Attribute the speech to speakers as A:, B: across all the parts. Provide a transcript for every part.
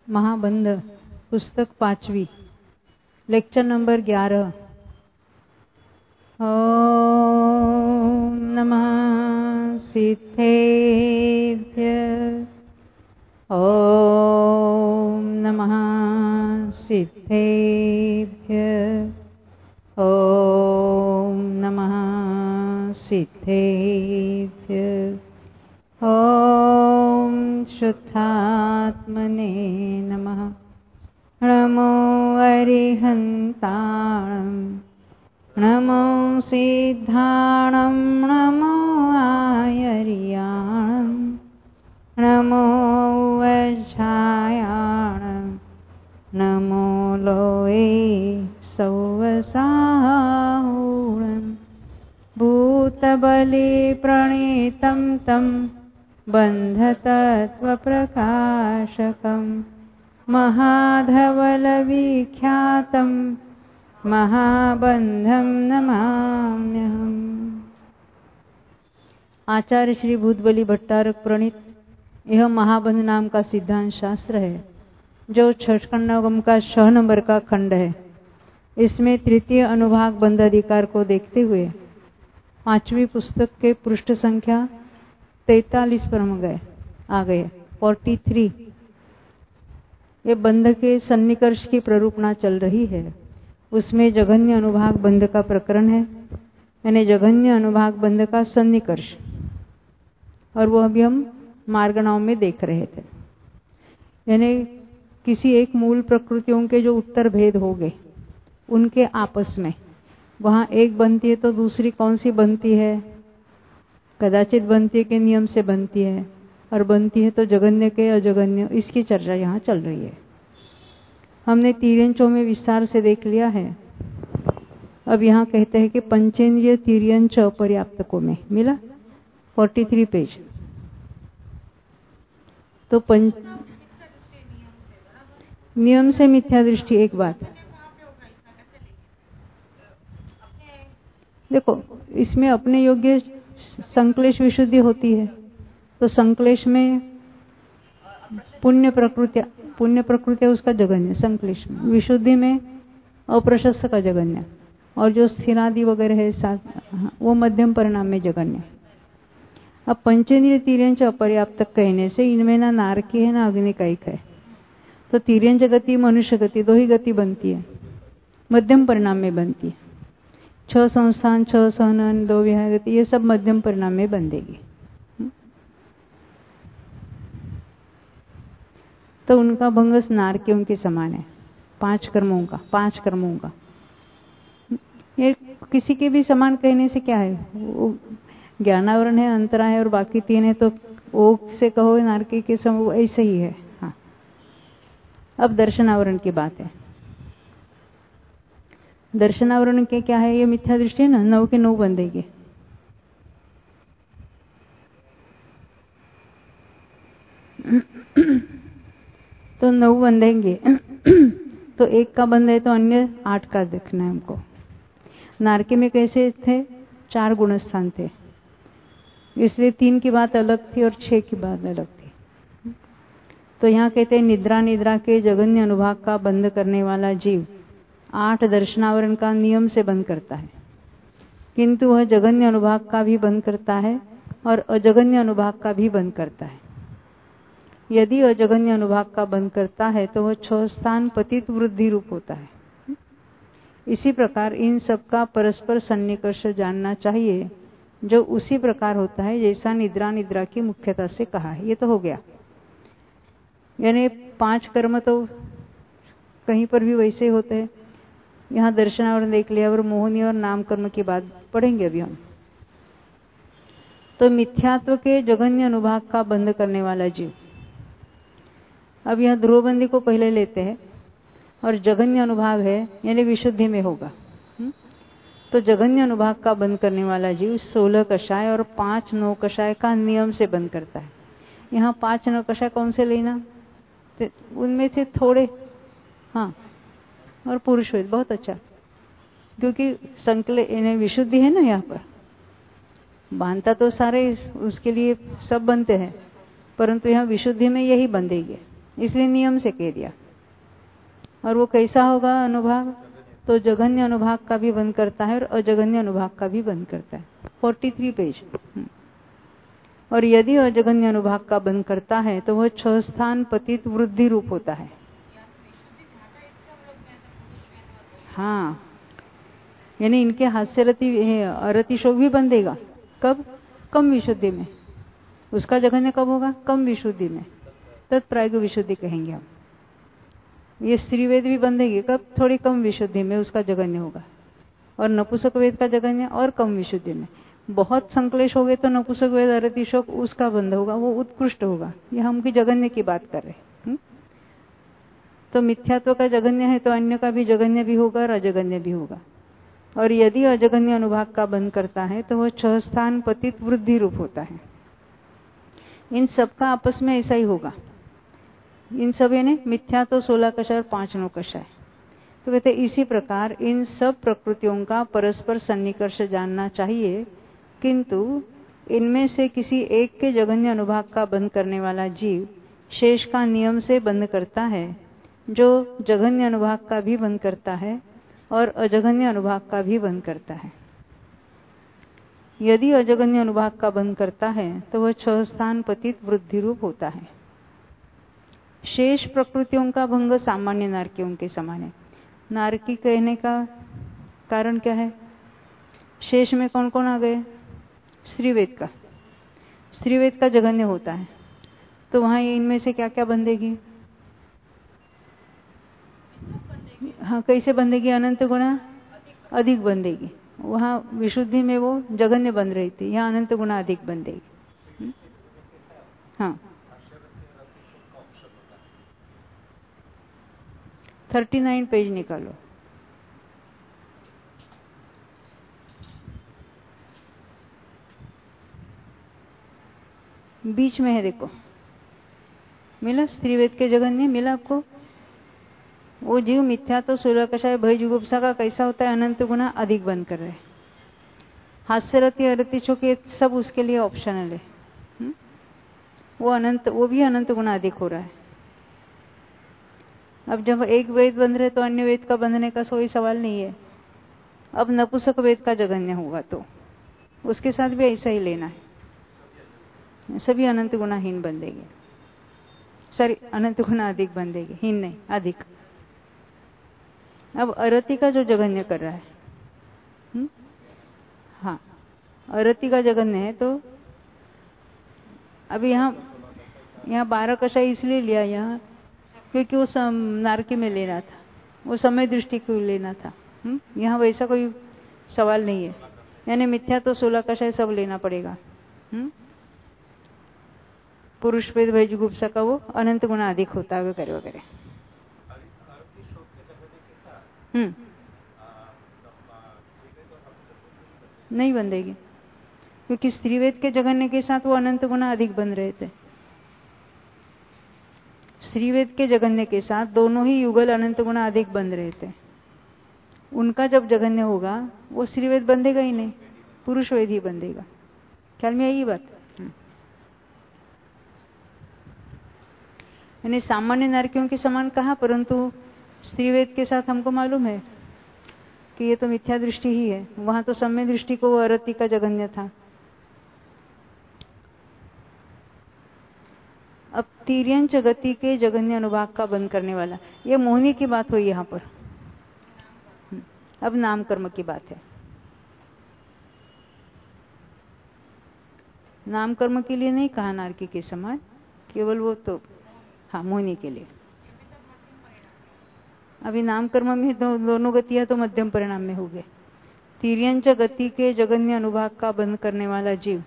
A: महाबंध पुस्तक 5वीं lecture number 11। ओम नमः सिद्धेभ्यः। ओम नमः सिद्धेभ्यः। ओम नमः सिद्धेभ्यः। ओम शुद्धात्मने नमः। नमो अरिहन्ताणं नमो सिद्धाणं नमो आयर्याणं नमो वज्रायाणं नमो लोये सौवसाहुणं भूतबले प्रणीतं तं बन्धतत्त्वप्रकाशकम् महाधवलविख्यातं महाबंधं नमाम्यहम्। आचार्य श्री भूतबली भट्टारक प्रणीत यह महाबंध नाम का सिद्धांत शास्त्र है जो छठखंडोगम का 6 नंबर का खंड है। इसमें तृतीय अनुभाग बंध अधिकार को देखते हुए 5वीं पुस्तक के पृष्ठ संख्या 43 पर आ गए 43। ये बंध के सन्निकर्ष की प्ररूपणा चल रही है। उसमें जघन्य अनुभाग बंध का प्रकरण है, यानी जघन्य अनुभाग बंध का सन्निकर्ष, और वो अभी हम मार्गणाओं में देख रहे थे। यानी किसी एक मूल प्रकृतियों के जो उत्तर भेद हो गए उनके आपस में वहां एक बनती है तो दूसरी कौन सी बनती है? कदाचित बनती है कि नियम से बनती है, और बनती है तो जगन्य के अजगन्य, इसकी चर्चा यहाँ चल रही है। हमने तीर्यंचों में विस्तार से देख लिया है। अब यहाँ कहते हैं कि पंचेंद्रिय तीर्यंच अपर्याप्तकों में मिला 43 पेज। तो नियम से मिथ्या दृष्टि एक बात। देखो, इसमें अपने योग्य संक्लेश विशुद्धि होती है, तो संक्लेश में पुण्य प्रकृति उसका जगन्य, संक्लेश में विशुद्धि में अप्रशस्त का जगन्य, और जो स्थिरादि वगैरह है साथ वो मध्यम परिणाम में जगन्य। अब पंचेंद्रिय तीर्यंच अपर्याप्तक कहने से इनमें ना नारकी है ना अग्निकायिक है, तो तीर्यंच गति मनुष्य गति 2 ही गति बनती है, मध्यम परिणाम में बनती है। 6 संस्थान 6 सहनन 2 विहार गति ये सब मध्यम परिणाम में बंधेगी। तो उनका भंग नारकियों के समान है, 5 कर्मों का। ये किसी के भी समान कहने से क्या है? वो ज्ञानावरण है, अंतरा है और बाकी 3 है, तो वो से कहो नारकी के समान ऐसे ही है। हाँ, अब दर्शनावरण की बात है। दर्शनावरण के क्या है? ये मिथ्या दृष्टि है ना, 9 के 9 बंधेगी। तो 9 बंधेंगे तो एक का बंध है तो अन्य 8 का देखना है हमको। नारकी में कैसे थे? 4 गुणस्थान थे, इसलिए 3 की बात अलग थी और 6 की बात अलग थी। तो यहाँ कहते हैं निद्रा के जगन्य अनुभाग का बंध करने वाला जीव 8 दर्शनावरण का नियम से बंद करता है, किंतु वह जगन्य अनुभाग का भी बंद करता है और अजगन्य अनुभाग का भी बंद करता है। यदि अजगन्य अनुभाग का बंद करता है तो वह 6 स्थान पतित वृद्धि रूप होता है। इसी प्रकार इन सब का परस्पर सन्निकर्ष जानना चाहिए, जो उसी प्रकार होता है जैसा निद्रा की मुख्यता से कहा है। ये तो हो गया, यानी 5 कर्म तो कहीं पर भी वैसे होते हैं। यहाँ दर्शनावरण देख लिया और मोहनी और नाम कर्म की बात पढ़ेंगे अभी हम। तो मिथ्यात्व के जगन्य अनुभाग का बंध करने वाला जीव। अब यह ध्रुवबंदी को पहले लेते हैं, और जगन्य अनुभाग है यानी विशुद्धि में होगा। तो जगन्य अनुभाग का बंद करने वाला जीव 16 कषाय और 5 9 कषाय का नियम से बंद करता है। यहाँ 5 9 कषाय कौन से लेना? तो उनमें से थोड़े, हाँ, और पुरुष वेद बहुत अच्छा, क्योंकि संकले विशुद्धि है ना। यहाँ पर बांधता तो सारे उसके लिए सब बनते हैं, परंतु यहाँ विशुद्धि में यही बंधेंगे। इसलिए नियम से कह दिया। और वो कैसा होगा अनुभाग? तो जघन्य अनुभाग का भी बंद करता है और अजघन्य अनुभाग का भी बंद करता है। 43 पेज। और यदि अजघन्य अनुभाग का बंद करता है तो वह 6 स्थान पतित वृद्धि रूप होता है। हाँ, यानी इनके हास्य अरति शोक भी बंधेगा। कब? कम विशुद्धि में। उसका जघन्य कब होगा? कम विशुद्धि में। तत्प्रायग विशुद्धि कहेंगे हम। ये स्त्रीवेद भी बंधेगी कब? थोड़ी कम विशुद्धि में उसका जघन्य होगा। और नपुंसक वेद का जघन्य और कम विशुद्धि में। बहुत संक्लेश हो गए तो नपुंसक वेद अरति शोक उसका बंध होगा, वो उत्कृष्ट होगा। ये हम की जघन्य की बात कर रहे हैं। तो मिथ्यात्व का जघन्य है तो अन्य का भी जघन्य भी होगा और अजघन्य भी होगा। और यदि अजघन्य अनुभाग का बंध करता है तो वह 6 स्थान पतित वृद्धि रूप होता है। इन सबका आपस में ऐसा ही होगा। इन सब यानी मिथ्या तो 16 कषाय और 5 नो कषाय। तो कहते इसी प्रकार इन सब प्रकृतियों का परस्पर सन्निकर्ष जानना चाहिए, किंतु इनमें से किसी एक के जघन्य अनुभाग का बंध करने वाला जीव शेष का नियम से बंध करता है, जो जघन्य अनुभाग का भी बंध करता है और अजघन्य अनुभाग का भी बंध करता है। यदि अजघन्य अनुभाग का बंध करता है तो वह 6 स्थान पतित वृद्धि रूप होता है। शेष प्रकृतियों का भंग सामान्य नारकियों के समान है। नारकी कहने का कारण क्या है? शेष में कौन कौन आ गए? स्त्रीवेद का। स्त्रीवेद का जघन्य होता है तो वहां इनमें से क्या क्या बंधेगी? हाँ, कैसे बंधेगी? अनंत गुणा अधिक बंधेगी। वहां विशुद्धि में वो जघन्य बंध रही थी, यहाँ अनंत गुणा अधिक बंधेगी। हाँ, 39 पेज निकालो। बीच में है, देखो मिला? स्त्रीवेद के जघन्य मिला आपको? वो जीव मिथ्या तो 16 कषाय भय जुगुप्सा का कैसा होता है? अनंत गुना अधिक बंद कर रहे हैं। हास्यरति अरति चुके सब उसके लिए ऑप्शनल है। वो भी अनंत गुना अधिक हो रहा है। अब जब एक वेद बंध रहे तो अन्य वेद का बंधने का कोई सवाल नहीं है। अब नपुंसक वेद का जघन्य होगा तो उसके साथ भी ऐसा ही लेना है। सभी अनंत गुणाहीन बंधेगी। सॉरी, अनंत गुना अधिक बंधेगी, हीन नहीं, अधिक। अब अरति का जो जघन्य कर रहा है, हाँ, अरति का जघन्य है तो अभी यहाँ 12 कषाय इसलिए लिया यहाँ क्योंकि वो नारकी में लेना था, वो समय दृष्टि को लेना था। यहाँ वैसा कोई सवाल नहीं है। यानी मिथ्या तो 16 कषाय सब लेना पड़ेगा। पुरुष वेद भय जुगुप्सा का वो अनंत गुना अधिक होता है वगैरह वगैरह। नहीं बंधेगी क्योंकि स्त्रीवेद के जघन्य के साथ वो अनंत गुना अधिक बन रहे थे। स्त्रीवेद के जघन्य के साथ दोनों ही युगल अनंत गुना अधिक बन रहे थे। उनका जब जघन्य होगा वो स्त्रीवेद बंधेगा ही नहीं, पुरुष वेद ही बंधेगा। ख्याल में आई बात? यानी सामान्य नारकियों के समान कहा, परंतु स्त्रीवेद के साथ हमको मालूम है कि ये तो मिथ्या दृष्टि ही है। वहां तो सम्य दृष्टि को वो अरति का जघन्य था। अब तिर्यंच गति के जघन्य अनुभाग का बंद करने वाला, ये मोहिनी की बात हुई यहाँ पर। अब नाम कर्म की बात है। नाम कर्म के लिए नहीं कहा नारकी के समान, केवल वो तो हाँ मोहिनी के लिए। अभी नाम कर्म में दोनों गतियां तो मध्यम परिणाम में हो गए। तिर्यंच गति के जघन्य अनुभाग का बंद करने वाला जीव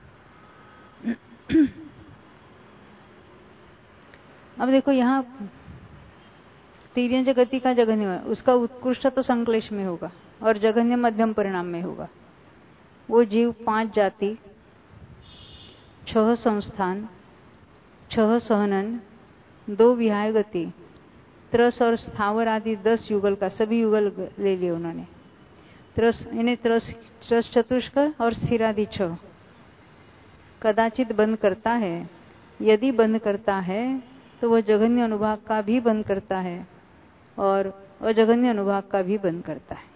A: अब देखो यहाँ तिर्यंच गति का जघन्य, उसका उत्कृष्ट तो संक्लेश में होगा और जघन्य मध्यम परिणाम में होगा। वो जीव 5 जाति, 6 संस्थान, 6 सहनन, 2 विहाय गति, त्रस और स्थावर आदि 10 युगल का, सभी युगल ले लिए उन्होंने। त्रस यानी त्रस चतुष्क और स्थिर आदि 6 कदाचित बंद करता है। यदि बंद करता है तो वह जघन्य अनुभाग का भी बंद करता है और अजघन्य अनुभाग का भी बंद करता है।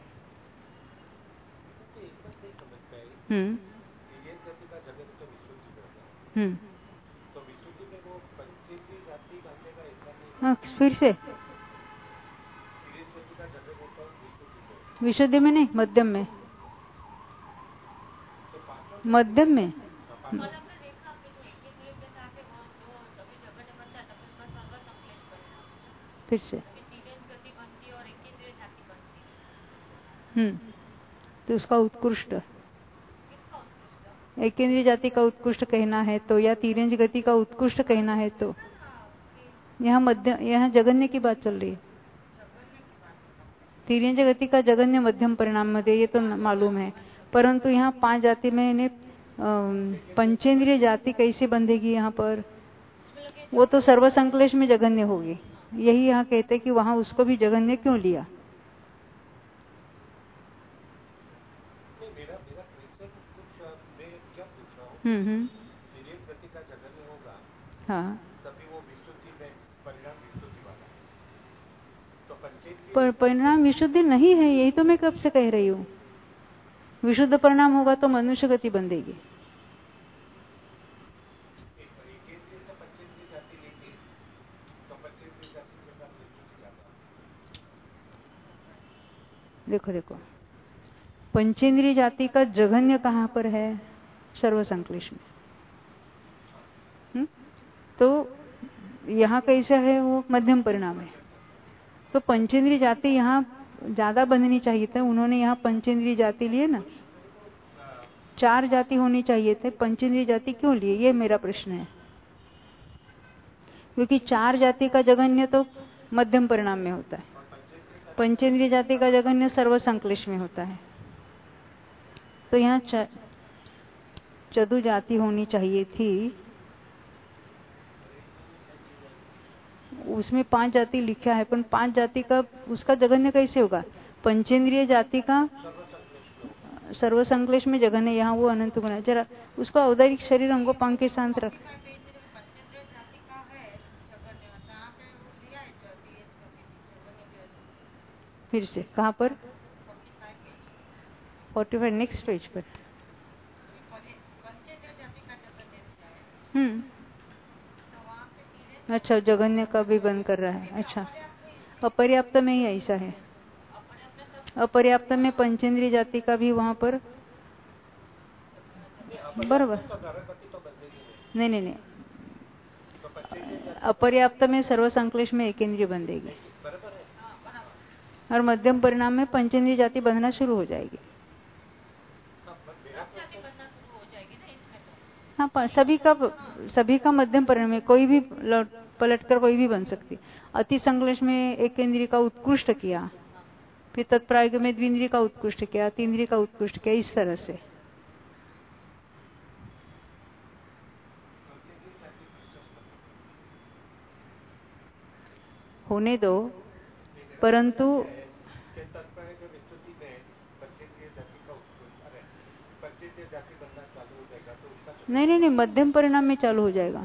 A: हाँ, फिर से विशुद्धि में नहीं, मध्यम में, मध्यम में। फिर से तो उसका उत्कृष्ट, एकेंद्रीय जाति का उत्कृष्ट कहना है तो, या तीरेंज गति का उत्कृष्ट कहना है तो, यहाँ मध्यम, यहाँ जगन्य की बात चल रही है। तीरेंज गति का जगन्य मध्यम परिणाम मध्ये, ये तो मालूम है, परंतु यहाँ 5 जाति में इन्हें पंचेंद्रिय जाति कैसे बंधेगी यहाँ पर? वो तो सर्वसंक्लेश में जगन्य होगी। यही यहाँ कहते कि वहां उसको भी जगन्य क्यों लिया? हाँ, पर परिणाम विशुद्धि नहीं है, यही तो मैं कब से कह रही हूँ। विशुद्ध परिणाम होगा तो मनुष्य गति बंधेगी। देखो देखो, पंचेंद्रिय जाति का जघन्य कहाँ पर है? सर्वसंक्लेश में। तो यहाँ कैसा है? वो मध्यम परिणाम है। तो पंचेंद्रिय जाति यहाँ ज्यादा बंधनी चाहिए थे, उन्होंने यहाँ पंचेंद्रिय जाति लिए ना, 4 जाति होनी चाहिए थे, पंचेंद्रिय जाति क्यों लिए? ये मेरा प्रश्न है। क्योंकि 4 जाति का जघन्य तो मध्यम परिणाम में होता है, पंचेंद्रिय जाति का जघन्य सर्वसंक्लेश में होता है। तो यहाँ चतु जाति होनी चाहिए थी, उसमें 5 जाति लिखा है, पर 5 जाति का उसका जघन्य कैसे होगा? पंचेंद्रिय जाति का सर्वसंक्लेश में जघन्य, यहाँ वो अनंत गुण है। जरा उसको औदारिक शरीर अंगोपांग के साथ रख। फिर से कहाँ पर? 45 नेक्स्ट पेज पर। अच्छा, जघन्य का भी बंद कर रहा है। अच्छा, अपर्याप्त में ही ऐसा है। अपर्याप्त में पंचेंद्रिय जाति का भी वहां पर बराबर। नहीं नहीं नहीं, अपर्याप्त में सर्वसंक्लेश में एकेंद्रिय बंधेगी और मध्यम परिणाम में पंचेंद्रिय जाति बंधना शुरू हो जाएगी। हाँ, सभी का मध्यम परिणाम में कोई भी पलटकर कोई भी बन सकती। अति संक्लेश में एकेंद्रिय का उत्कृष्ट किया, फिर तत्प्रायोग में द्विंद्रिय का उत्कृष्ट किया, तीन्द्रिय का उत्कृष्ट किया, इस तरह से। होने दो, परंतु नहीं, मध्यम परिणाम में चालू हो जाएगा।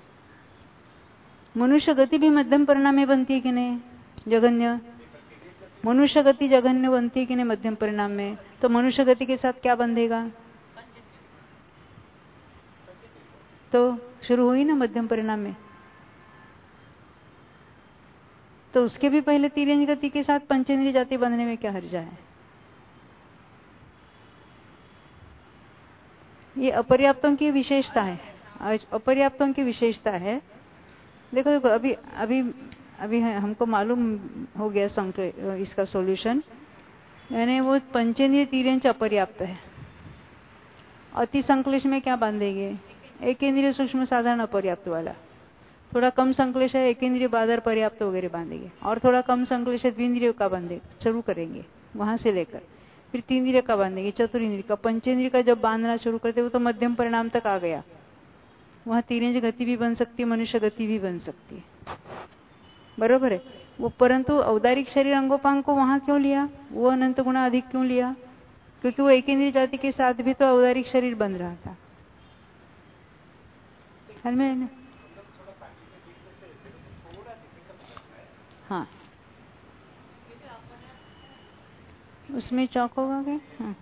A: मनुष्य गति भी मध्यम परिणाम में बनती है कि नहीं? जघन्य मनुष्य गति जघन्य बनती है कि नहीं मध्यम परिणाम में? तो मनुष्य गति के साथ क्या बंधेगा? तो शुरू हुई ना मध्यम परिणाम में। तो उसके भी पहले तीरेंज गति के साथ पंचेंद्रिय जाति बंधने में क्या हर्जा है? ये अपर्याप्तों की विशेषता है, अपर्याप्तों की विशेषता है। देखो देखो, अभी हमको मालूम हो गया इसका सॉल्यूशन, यानी वो पंचेंद्रिय तीरेंज अपर्याप्त है। अति संक्लेश में क्या बांधेंगे? एकेंद्रिय सूक्ष्म साधारण अपर्याप्त वाला। थोड़ा कम संक्लेश है एकेंद्रिय बादर पर्याप्त वगैरह बांधेंगे, और थोड़ा कम संक्लेश है द्विंद्रिय का बांधे शुरू करेंगे, वहां से लेकर फिर तीन्द्रिय का बांधेंगे, चतुरिंद्रिय का, पंचेंद्रिय का जब बांधना शुरू करते वो तो मध्यम परिणाम तक आ गया। वहां तीरेंज गति भी बन सकती है, मनुष्य गति भी बन सकती है, बरोबर है वो। परंतु औदारिक शरीर अंगोपांग को वहां क्यों लिया? वो अनंत गुणा अधिक क्यों लिया? क्योंकि वो एकेंद्रिय जाति के साथ भी तो औदारिक शरीर बन रहा था। हल में हाँ, उसमें चौक होगा क्या? हाँ,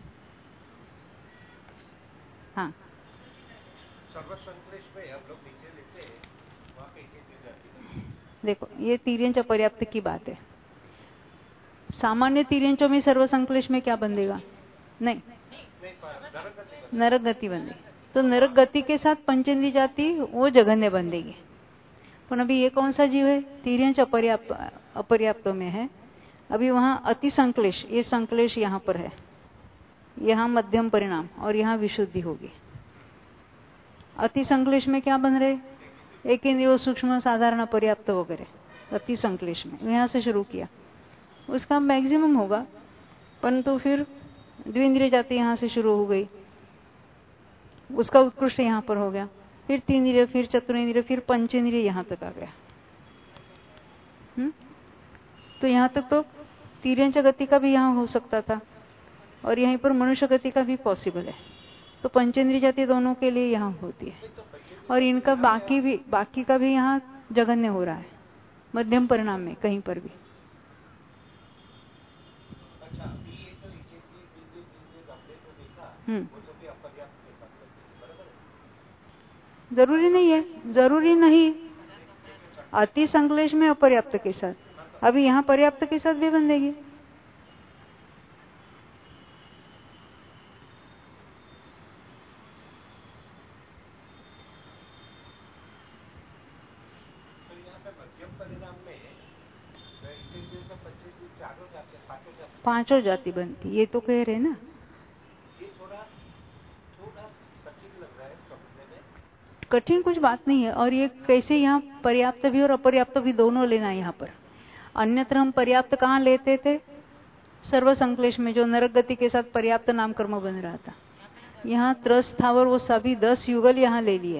A: हाँ,
B: सर्वसंक्लेश में हम लोग नीचे लेते हैं, वहाँ पे
A: देखो ये तिर्यंच अपर्याप्त की बात है। सामान्य तिर्यंचों में सर्वसंक्लेश में क्या बंधेगा? नहीं, नरक गति बंधेगी। तो नरक गति के साथ पंचेंद्रिय जाति वो जघन्य बंधेगी। पर अभी ये कौन सा जीव है? तिर्यंच अपर्याप्तों में है। अभी वहां अति संक्लेश, ये संक्लेश यहाँ पर है, यहाँ मध्यम परिणाम और यहाँ विशुद्धि होगी। अति संक्लेश में क्या बन रहे? एक इंद्रिय सूक्ष्म साधारण पर्याप्त वगैरह अति संक्लेश में यहाँ से शुरू किया, उसका मैक्सिमम होगा, परंतु फिर द्विंद्रिय जाति यहाँ से शुरू हो गई, उसका उत्कृष्ट यहाँ पर हो गया, फिर तीन, फिर चतुरेंद्रिय, फिर पंचेंद्रिय यहाँ तक आ गया। तो यहाँ तक तो तिर्यंच गति का भी यहाँ हो सकता था और यहीं पर मनुष्य गति का भी पॉसिबल है। तो पंचेंद्रिय जाति दोनों के लिए यहाँ होती है और इनका बाकी का भी यहाँ जघन्य हो रहा है मध्यम परिणाम में कहीं पर भी। जरूरी नहीं है, जरूरी नहीं। अति संक्लेश में अपर्याप्त के साथ, अभी यहाँ पर्याप्त के साथ भी बंधेगी। पांचों जाति बनती, ये तो कह रहे ना।
B: ये थोड़ा कठिन लग रहा है समझने में।
A: कठिन कुछ बात नहीं है। और ये कैसे यहाँ पर्याप्त भी और अपर्याप्त भी दोनों लेना है यहाँ पर। अन्यत्र हम पर्याप्त कहाँ लेते थे? सर्व संक्लेश में, जो नरक गति के साथ पर्याप्त नाम कर्म बन रहा था। यहाँ त्रस स्थावर वो सभी 10 युगल यहाँ ले लिए।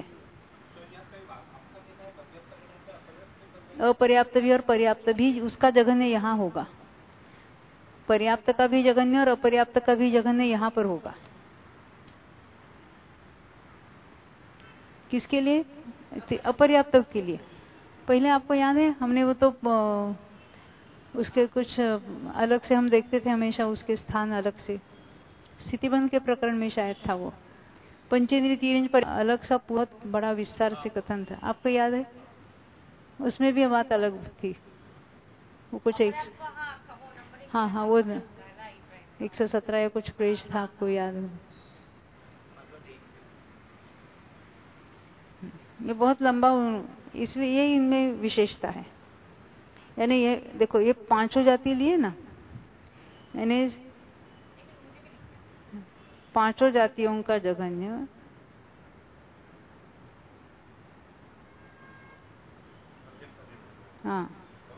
A: अपर्याप्त भी और पर्याप्त भी, उसका जघन्य यहाँ होगा। पर्याप्त का भी जघन्य और अपर्याप्त का भी जघन्य यहाँ पर होगा। किसके लिए? अपर्याप्त के लिए। पहले आपको याद है हमने वो तो उसके कुछ अलग से हम देखते थे हमेशा, उसके स्थान अलग से स्थितिबंध के प्रकरण में शायद था वो। पंचेंद्रिय तिर्यंच पर अलग सा बहुत बड़ा विस्तार से कथन था, आपको याद है? उसमें भी बात अलग थी। वो कुछ एक, हाँ वो 117 या कुछ पेज था, आपको याद है? ये बहुत लंबा, इसलिए ये इनमें विशेषता है। यानी ये देखो, ये पांचों जाति लिए ना, यानी पांचों जातियों का जघन्य हाँ,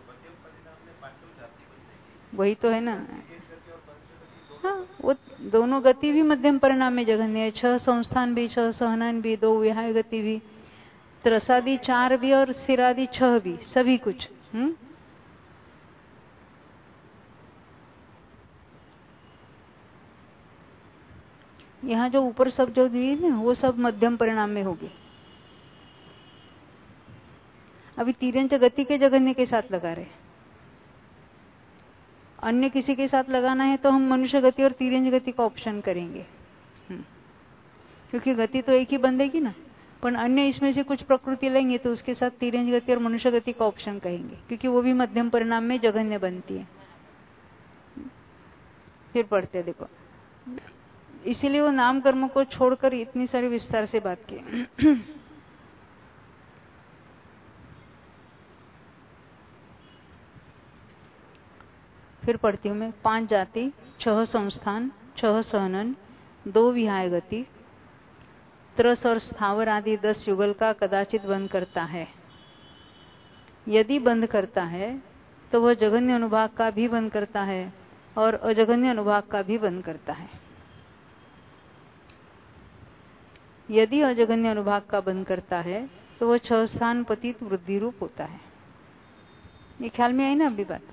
A: वही तो है ना। हाँ, वो दोनों गति भी मध्यम परिणाम में जघन्य है। 6 संस्थान भी, 6 सहनन भी, 2 विहाय गति भी, त्रसादि 4 भी और सिरादि 6 भी, सभी कुछ। यहाँ जो ऊपर सब जो दिए ना, वो सब मध्यम परिणाम में होगी। अभी तिर्यंच गति के जघन्य के साथ लगा रहे, अन्य किसी के साथ लगाना है तो हम मनुष्य गति और तिर्यंच गति का ऑप्शन करेंगे, क्योंकि गति तो एक ही बंधेगी ना। पर अन्य इसमें से कुछ प्रकृति लेंगे तो उसके साथ तिर्यंच गति और मनुष्य गति का ऑप्शन कहेंगे, क्योंकि वो भी मध्यम परिणाम में जघन्य बनती है। फिर पढ़ते देखो, इसीलिए वो नाम कर्म को छोड़कर इतनी सारी विस्तार से बात की। फिर पढ़ती हूं मैं। 5 जाति, 6 संस्थान, 6 सहनन, 2 विहाय गति, त्रस और स्थावर आदि 10 युगल का कदाचित बंद करता है। यदि बंद करता है तो वह जघन्य अनुभाग का भी बंद करता है और अजघन्य अनुभाग का भी बंद करता है। यदि अजघन्य अनुभाग का बंद करता है तो वह 6 स्थान पतित वृद्धि रूप होता है। ये ख्याल में आई ना अभी बात?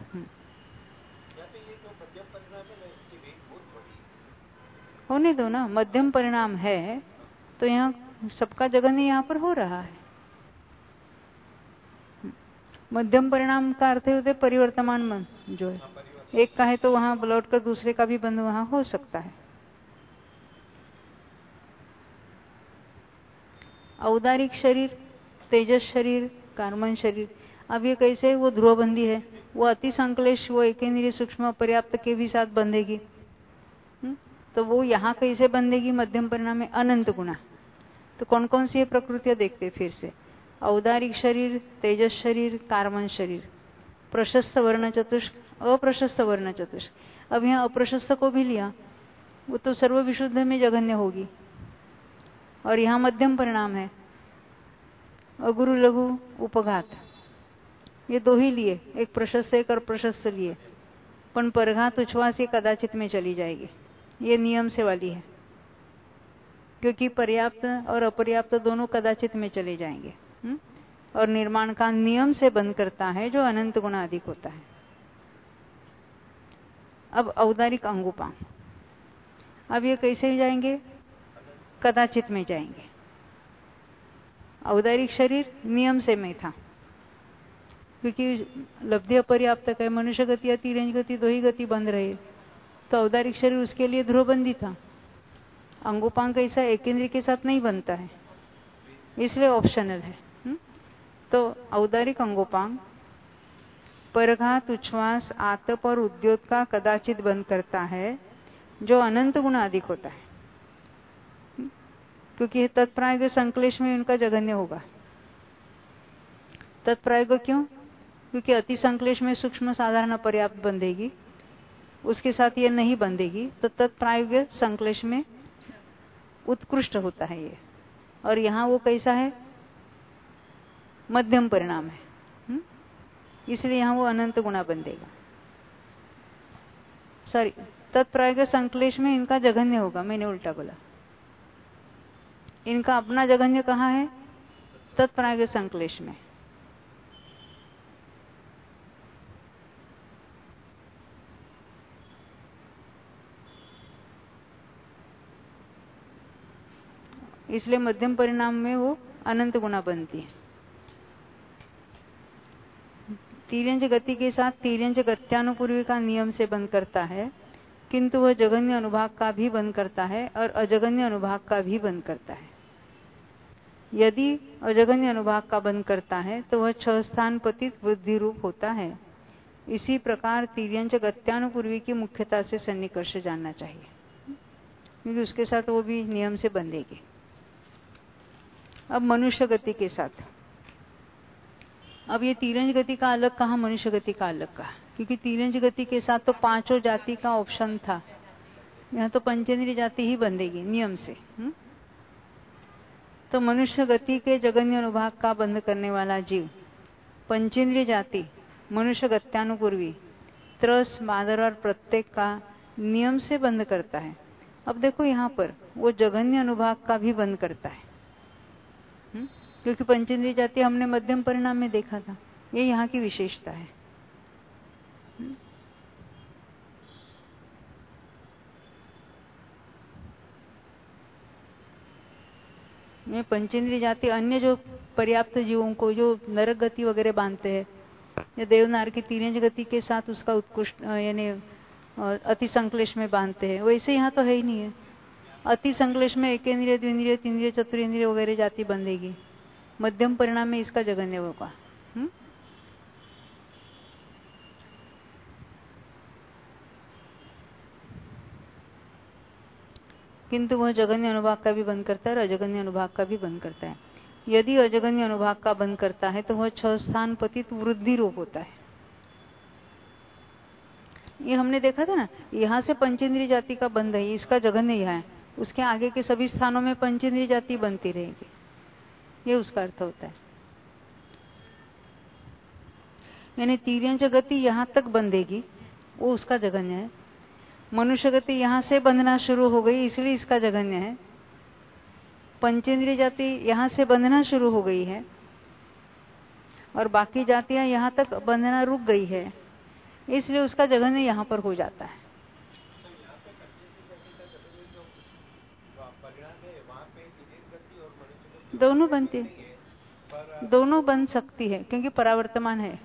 A: होने दो ना, मध्यम परिणाम है तो यहाँ सबका जघन्य यहाँ पर हो रहा है। मध्यम परिणाम का अर्थ होते परिवर्तमान मन जो है, एक का है तो वहां लौट कर दूसरे का भी बंध वहां हो सकता है। औदारिक शरीर, तेजस शरीर, कार्मन शरीर, अब ये कैसे, वो ध्रुवबंदी है, वो अति संकलेश, वो एकेंद्रिय सूक्ष्म पर्याप्त के भी साथ बंधेगी। तो वो यहाँ कैसे बंधेगी मध्यम परिणाम में? अनंत गुणा। तो कौन कौन सी प्रकृतियां देखते फिर से? औदारिक शरीर, तेजस शरीर, कार्मन शरीर, प्रशस्त वर्ण चतुष्क, अप्रशस्त वर्ण चतुष्क। अब यहाँ अप्रशस्त को भी लिया, वो तो सर्व विशुद्ध में जघन्य होगी, और यहाँ मध्यम परिणाम है, अगुरु लघु उपघात, ये दो ही लिए, एक प्रशस्त एक और प्रशस्त लिए, पण परघात उच्छ्वास ये कदाचित में चली जाएगी, ये नियम से वाली है, क्योंकि पर्याप्त और अपर्याप्त दोनों कदाचित में चले जाएंगे। और निर्माण का नियम से बंद करता है जो अनंत गुना अधिक होता है। अब औदारिक अंगुपांग, अब ये कैसे जाएंगे? कदाचित में जाएंगे। औदारिक शरीर नियम से में था, क्योंकि लब्धि अपर्याप्त है, मनुष्य गति या तिरंज गति दो ही गति बंद रहे, तो औदारिक शरीर उसके लिए ध्रुवबंदी था। अंगुपांग कैसा एकेंद्रिय के साथ नहीं बनता है, इसलिए ऑप्शनल है। तो औदारिक अंगोपांग परघात उच्छ्वास आतप और उद्योत का कदाचित बंद करता है जो अनंत गुना अधिक होता है, क्योंकि तत्प्रायोग संकलेश में उनका जघन्य होगा। तत्प्रायोग क्यों? क्योंकि अति संकलेश में सूक्ष्म साधारण पर्याप्त बंधेगी, उसके साथ ये नहीं बंधेगी, तो तत्प्रायोग संकलेश में उत्कृष्ट होता है ये। और यहां वो कैसा है? मध्यम परिणाम है, इसलिए यहां वो अनंत गुना बंधेगा। सॉरी, तत्प्रायोग संकलेश में इनका जघन्य होगा, मैंने उल्टा बोला। इनका अपना जघन्य कहाँ है? तत्प्रायोग संकलेश में। इसलिए मध्यम परिणाम में वो अनंत गुना बनती है। तिर्यंज गति के साथ तिर्यंज गत्यानुपूर्वी का नियम से बंद करता है, किंतु वह जघन्य अनुभाग का भी बंद करता है और अजघन्य अनुभाग का भी बंद करता है। यदि अजघन्य अनुभाग का बंद करता है तो वह 6 स्थान पतित वृद्धि रूप होता है। इसी प्रकार तिर्यंज गत्यानुपूर्वी की मुख्यता से सन्निकर्ष जानना चाहिए, क्योंकि उसके साथ वो भी नियम से बंधेगी। अब मनुष्य गति के साथ, अब ये तिर्यंज गति का अलग कहा, मनुष्य गति का अलग कहा, क्योंकि तिर्यंज गति के साथ तो 5 जाति का ऑप्शन था, यहाँ तो पंचेंद्रिय जाति ही बंधेगी नियम से। तो मनुष्य गति के जघन्य अनुभाग का बंध करने वाला जीव पंचेंद्रिय जाति मनुष्य गत्यानुपूर्वी त्रस बादर और प्रत्येक का नियम से बंद करता है। अब देखो यहाँ पर वो जघन्य अनुभाग का भी बंद करता है, क्योंकि पंचेंद्रिय जाति हमने मध्यम परिणाम में देखा था, ये यहाँ की विशेषता है। ये पंचेंद्रिय जाति अन्य जो पर्याप्त जीवों को जो नरक गति वगैरह बांधते हैं या देवनार की तिर्यंज गति के साथ उसका उत्कृष्ट यानी अति संकलेश में बांधते हैं, वैसे यहाँ तो है ही नहीं है। अति संकलेश में एकेंद्रिय द्विंद्रिय तीन्द्रिय चतुरेंद्रिय वगैरह जाति बंधेगी, मध्यम परिणाम में इसका जघन्य होगा। किंतु वह जघन्य अनुभाग का भी बंद करता है और अजघन्य अनुभाग का भी बंद करता है। यदि अजघन्य अनुभाग का बंद करता है तो वह 6 स्थान पतित वृद्धि रूप होता है। ये हमने देखा था ना, यहाँ से पंचेंद्रिय जाति का बंध है, इसका जघन्य यहाँ है, उसके आगे के सभी स्थानों में पंचेंद्रिय जाति बनती रहेगी, ये उसका अर्थ होता है। यानी तिर्यंज गति यहाँ तक बंधेगी, वो उसका जघन्य है। मनुष्य गति यहाँ से बंधना शुरू हो गई, इसलिए इसका जघन्य है। पंचेंद्रिय जाति यहाँ से बंधना शुरू हो गई है और बाकी जातियां यहाँ तक बंधना रुक गई है, इसलिए उसका जघन्य यहाँ पर हो जाता है। दोनों बनते हैं, दोनों बन सकती है क्योंकि परावर्तमान है,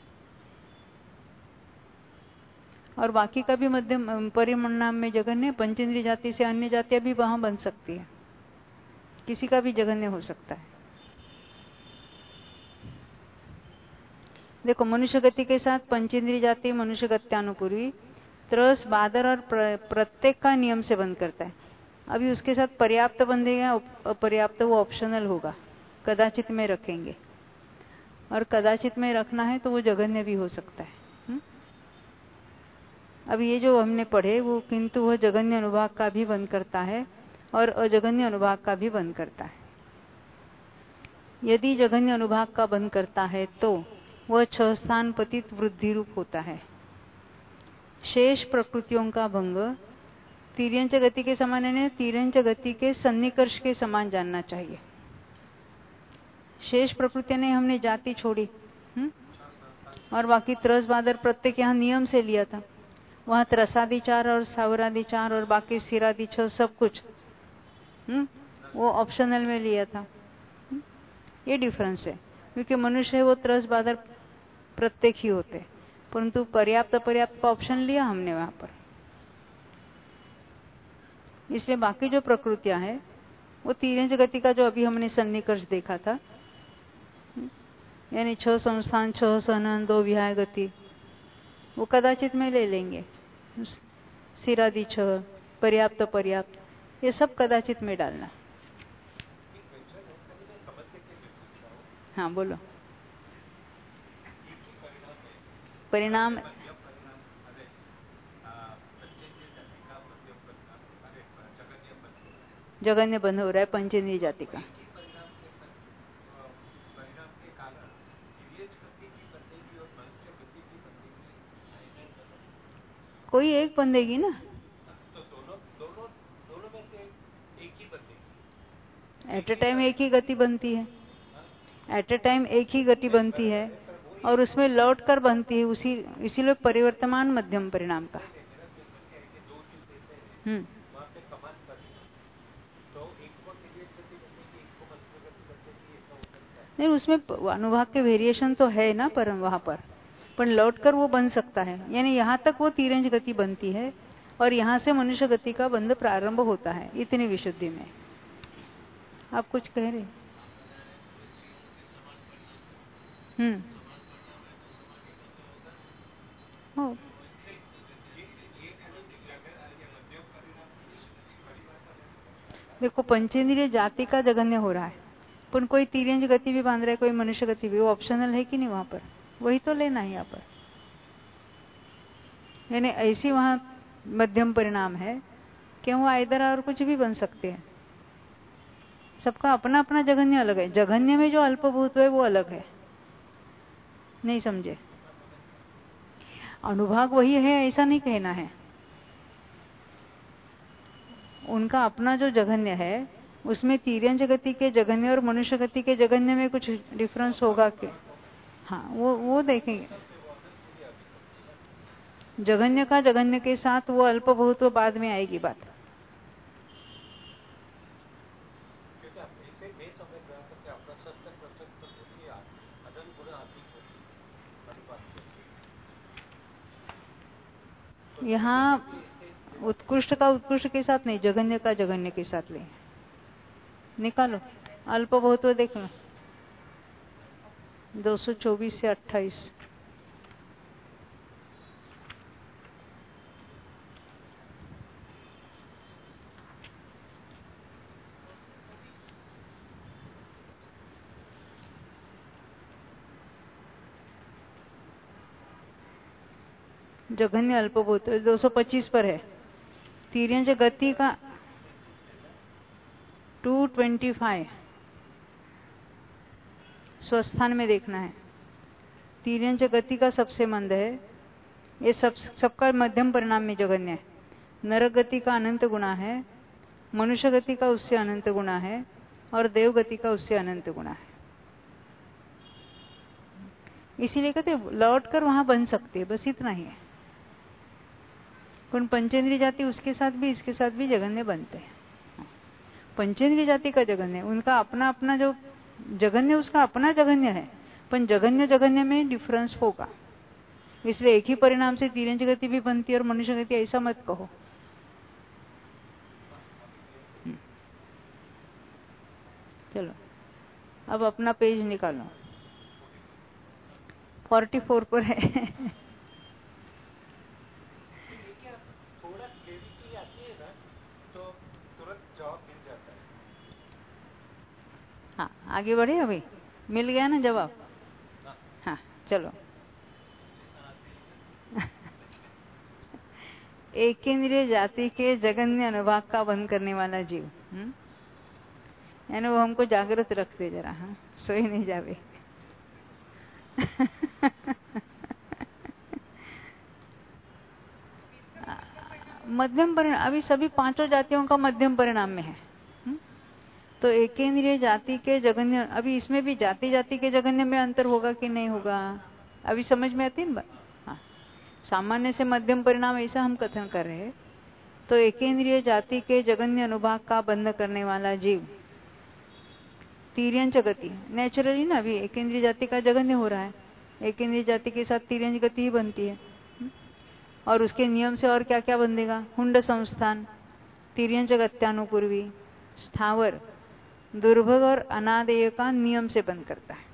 A: और बाकी का भी मध्यम परिणाम में जगन्य, पंचेंद्रिय जाति से अन्य जातियां भी वहां बन सकती है, किसी का भी जगन्य हो सकता है। देखो, मनुष्य गति के साथ पंचेंद्रिय जाति मनुष्य गत्यानुपूर्वी त्रस, बादर और प्रत्येक का नियम से बंद करता है। अभी उसके साथ पर्याप्त बंधेगा, अपर्याप्त वो ऑप्शनल होगा, कदाचित में रखेंगे, और कदाचित में रखना है तो वो जगन्य भी हो सकता है। अब ये जो हमने पढ़े वो किंतु वह जगन्य अनुभाग का भी बंद करता है और अजगन्य अनुभाग का भी बंद करता है। यदि जगन्य अनुभाग का बंद करता है तो वह 6 स्थान पतित वृद्धि रूप होता है। शेष प्रकृतियों का भंग तिर्यंच गति के समान है, तिर्यंच गति के सन्निकर्ष के समान जानना चाहिए। शेष प्रकृतियां ने हमने जाति छोड़ी, और बाकी त्रस, बादर, प्रत्येक यहाँ नियम से लिया था। वहां त्रसादिचार और सावरादिचार और बाकी सिरादि 6 सब कुछ वो ऑप्शनल में लिया था। ये डिफरेंस है, क्योंकि मनुष्य है वो त्रस, बादर प्रत्येक ही होते, परंतु पर्याप्त पर्याप्त का ऑप्शन लिया हमने वहां पर। इसलिए बाकी जो प्रकृतियां हैं वो तिर्यंच गति का जो अभी हमने सन्निकर्ष देखा था, यानी 6 संस्थान, 6 सहनन, 2 विहाय गति, वो कदाचित में ले लेंगे। सिरादि 6, पर्याप्त पर्याप्त, ये सब कदाचित में डालना। हाँ बोलो। परिणाम जगन्य बंध हो रहा है पंचेंद्रिय जाति का। कोई एक बंधेगी ना,
B: तो दोनों में से एक ही बंधेगी।
A: एट ए टाइम एक ही गति बनती है, एट ए टाइम एक ही गति बनती है और उसमें लौट कर बनती है, इसीलिए परिवर्तमान मध्यम परिणाम का। नहीं, उसमें अनुभाग के वेरिएशन तो है ना, पर वहां पर लौट कर वो बन सकता है। यानी यहाँ तक वो तिर्यंच गति बनती है और यहाँ से मनुष्य गति का बंध प्रारंभ होता है, इतनी विशुद्धि में। आप कुछ कह रहे? हो देखो, पंचेंद्रिय जाति का जगन्य हो रहा है, पर कोई तिर्यंच गति भी बांध रहा है, कोई मनुष्य गति भी, वो ऑप्शनल है कि नहीं वहां पर? वही तो लेना है यहाँ पर। यानी ऐसी वहां मध्यम परिणाम है कि वो आइदर और कुछ भी बन सकते हैं। सबका अपना अपना जगन्य अलग है। जगन्य में जो अल्पभूत है वो अलग है, नहीं समझे? अनुभाग वही है ऐसा नहीं कहना है। उनका अपना जो जगन्य है उसमें तिर्यंच गति के जगन्य और मनुष्य गति के जगन्य में कुछ डिफरेंस होगा क्या? हाँ, वो देखेंगे। जगन्य का जगन्य के साथ वो अल्पभूत बाद में आएगी बात। यहाँ उत्कृष्ट का उत्कृष्ट के साथ नहीं, जगन्य का जगन्य के साथ ले। निकालो अल्पभूत, देख लो 224 से 28। जघन्य अल्पभूत 225 पर है। तिर्यंच गति का 225 स्वस्थान में देखना है। तिर्यंच गति का सबसे मंद है, ये सबका मध्यम परिणाम में जघन्य है। नरक गति का अनंत गुणा है, मनुष्य गति का उससे अनंत गुणा है, और देव गति का उससे अनंत गुणा है। इसीलिए कहते लौट कर वहां बन सकती है, बस इतना ही है। पंचेंद्रिय जाति उसके साथ भी इसके साथ भी जगन्य बनते हैं। पंचेंद्रिय जाति का जगन्य, उनका अपना अपना जो जघन्य उसका अपना जघन्य है, पर जघन्य जघन्य में डिफरेंस होगा। इसलिए एक ही परिणाम से तिर्यंच गति भी बनती है और मनुष्य गति, ऐसा मत कहो। चलो अब अपना पेज निकालो, 44 पर है।
B: थोड़ा क्लैरिटी आती है ना तो तुरंत जवाब मिल जाता है।
A: हाँ आगे बढ़े, अभी मिल गया ना जवाब। हाँ चलो। एकेंद्रिय जाति के जघन्य अनुभाग का बंद करने वाला जीव, यानी वो हमको जागृत रखते जरा, हाँ सोई नहीं जावे। मध्यम परिणाम, अभी सभी पांचों जातियों का मध्यम परिणाम में है। तो एकेंद्रिय जाति के जघन्य, अभी इसमें भी जाति जाति के जघन्य में अंतर होगा कि नहीं होगा, अभी समझ में आती है ना। हाँ, सामान्य से मध्यम परिणाम ऐसा हम कथन कर रहे हैं। तो एकेंद्रिय जाति के जघन्य अनुभाग का बंध करने वाला जीव तिर्यंच गति, नेचुरली ना, अभी एकेंद्रिय जाति का जघन्य हो रहा है, एकेंद्रिय जाति के साथ तिर्यंच गति ही बनती है। और उसके नियम से और क्या क्या बंधेगा, हुंड संस्थान, तिर्यंच गत्यानुपूर्वी, स्थावर, दुर्भग और अनादेय का नियम से बंद करता है।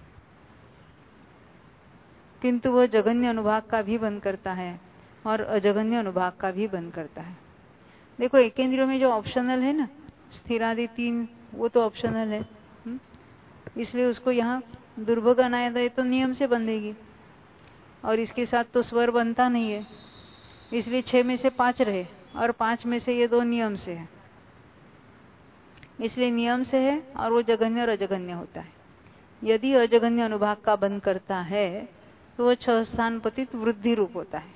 A: किंतु वह जघन्य अनुभाग का भी बंद करता है और अजघन्य अनुभाग का भी बंद करता है। देखो एकेंद्रियों में जो ऑप्शनल है ना, स्थिरादि 3, वो तो ऑप्शनल है, इसलिए उसको यहाँ दुर्भग अनादेय तो नियम से बंधेगी, और इसके साथ तो स्वर बनता नहीं है, इसलिए 6 में से 5 रहे, और 5 में से ये 2 नियम से है, इसलिए नियम से है और वो जघन्य और अजघन्य होता है। यदि अजघन्य अनुभाग का बंध करता है तो वह 6 स्थान पतित वृद्धि रूप होता है।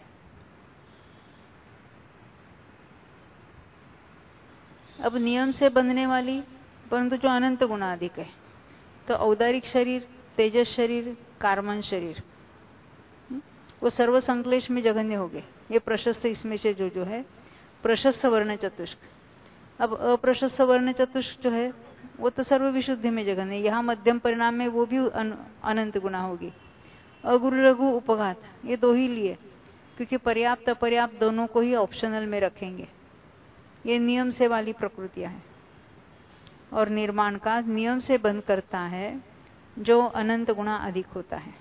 A: अब नियम से बंधने वाली परंतु जो अनंत गुणाधिक है, तो औदारिक शरीर, तेजस शरीर, कार्मन शरीर, वो सर्व संक्लेश में जघन्य हो गए। ये प्रशस्त, इसमें से जो है प्रशस्त वर्ण चतुष्क। अब अप्रशस्त वर्ण चतुष्क जो है वो तो सर्व विशुद्धि में जघन्य, यहाँ मध्यम परिणाम में वो भी अनंत गुणा होगी। अगुरु लघु उपघात, ये 2 ही लिए, क्योंकि पर्याप्त अपर्याप्त दोनों को ही ऑप्शनल में रखेंगे। ये नियम से वाली प्रकृतियां हैं, और निर्माण का नियम से बंद करता है जो अनंत गुणा अधिक होता है।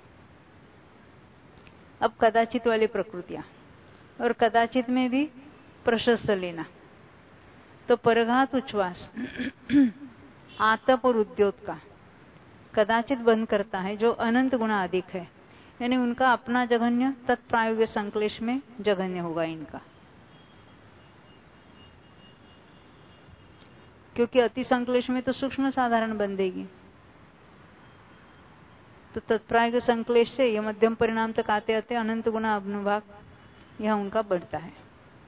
A: अब कदाचित वाली प्रकृतियां, और कदाचित में भी प्रशस्त लेना, तो परघात उच्छ्वास, आतप और उद्योत का कदाचित बंद करता है जो अनंत गुणा अधिक है, यानी उनका अपना जघन्य तत्प्रायोगिक संक्लेश में जघन्य होगा इनका, क्योंकि अति संक्लेश में तो सूक्ष्म साधारण बंधेगी, तो तत्प्रायोगिक संक्लेश से यह मध्यम परिणाम तक आते आते अनंत गुणा अनुभाग यह उनका बढ़ता है।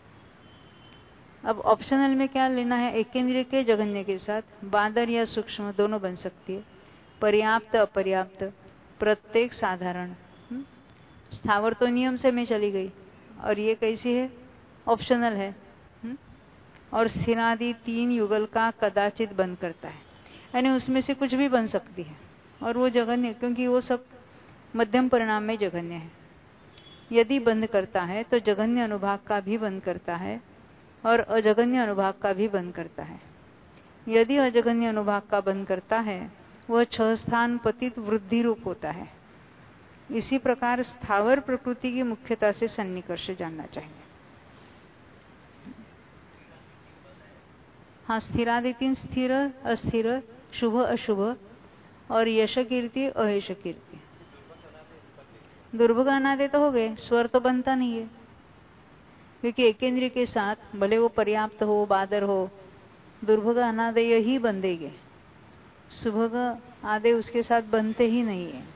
A: अब ऑप्शनल में क्या लेना है, एकेंद्रिय के जघन्य के साथ बादर या सूक्ष्म दोनों बन सकती है, पर्याप्त अपर्याप्त, प्रत्येक साधारण, स्थावर तो नियम से में चली गई, और ये कैसी है, ऑप्शनल है, और स्थिरादि 3 युगल का कदाचित बंद करता है, यानी उसमें से कुछ भी बन सकती है, और वो जघन्य, क्योंकि वो सब मध्यम परिणाम में जघन्य है। यदि बंद करता है तो जघन्य अनुभाग का भी बंद करता है और अजघन्य अनुभाग का भी बंद करता है। यदि अजघन्य अनुभाग का बंद करता है वह 6 स्थान पतित वृद्धि रूप होता है। इसी प्रकार स्थावर प्रकृति की मुख्यता से सन्निकर्ष जानना चाहिए। हाँ, स्थिरादि 3, स्थिर अस्थिर, शुभ अशुभ, और यश कीर्ति अयश कीर्ति। दुर्भग अनादि तो हो गए, स्वर तो बनता नहीं है, क्योंकि एकेंद्रिय के साथ भले वो पर्याप्त हो, बादर हो, दुर्भग अनादय ही बंधेंगे, सुभग आदि उसके साथ बनते ही नहीं है।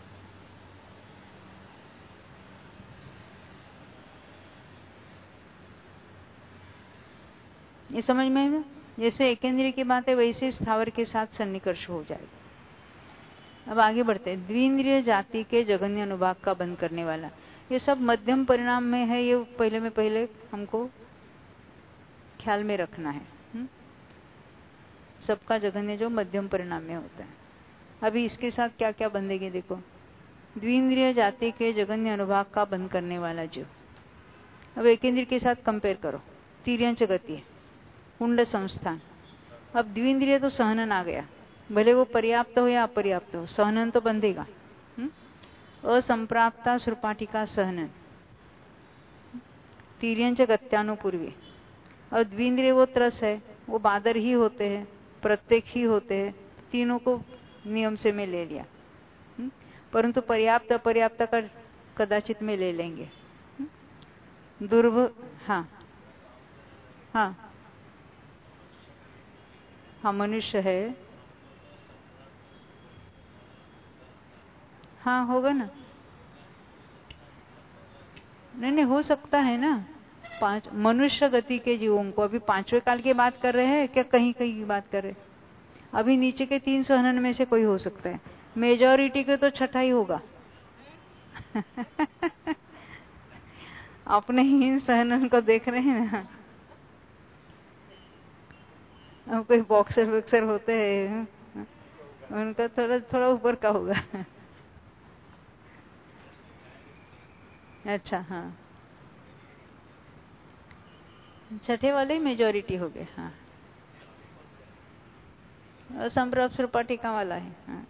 A: ये समझ में है? जैसे एकेंद्रिय की बात है वैसे स्थावर के साथ सन्निकर्ष हो जाएगा। अब आगे बढ़ते हैं। द्विंद्रिय जाति के जघन्य अनुभाग का बंद करने वाला, ये सब मध्यम परिणाम में है, ये पहले हमको ख्याल में रखना है। सबका जघन्य जो मध्यम परिणाम में होता है। अभी इसके साथ क्या क्या बंधेंगे देखो। द्विंद्रिय जाति के जगन्य अनुभाग का बंद करने वाला जीव। अब एक इंद्रिय के साथ कंपेयर करो। तिर्यंच गति, कुंड संस्थान। अब द्विंद्रिय तो सहनन आ गया, भले वो पर्याप्त हो या अपर्याप्त हो, सहनन तो बंधेगा। असंप्राप्ता सुरपाटिका सहनन, तिर्यंच गत्यानुपूर्वी। और द्विंद्रिय वो त्रस है, वो बादर ही होते हैं, प्रत्येक ही होते हैं, तीनों को नियम से में ले लिया। परंतु पर्याप्त अपर्याप्त का कदाचित में ले लेंगे। हाँ हाँ हाँ, मनुष्य है, हाँ होगा ना। नहीं हो सकता है ना। 5 मनुष्य गति के जीवों को, अभी 5वें काल की बात कर रहे हैं क्या, कहीं कहीं की बात कर रहे हैं? अभी नीचे के 3 सहनन में से कोई हो सकता है, मेजॉरिटी के तो छठा ही होगा। अपने ही सहनन को देख रहे हैं ना। अब कोई बॉक्सर वॉक्सर होते हैं, उनका थोड़ा थोड़ा ऊपर का होगा। अच्छा हाँ, छठे वाले मेजॉरिटी हो गए। हाँ, असंप्राप्त सुरपाटिका वाला है। हाँ।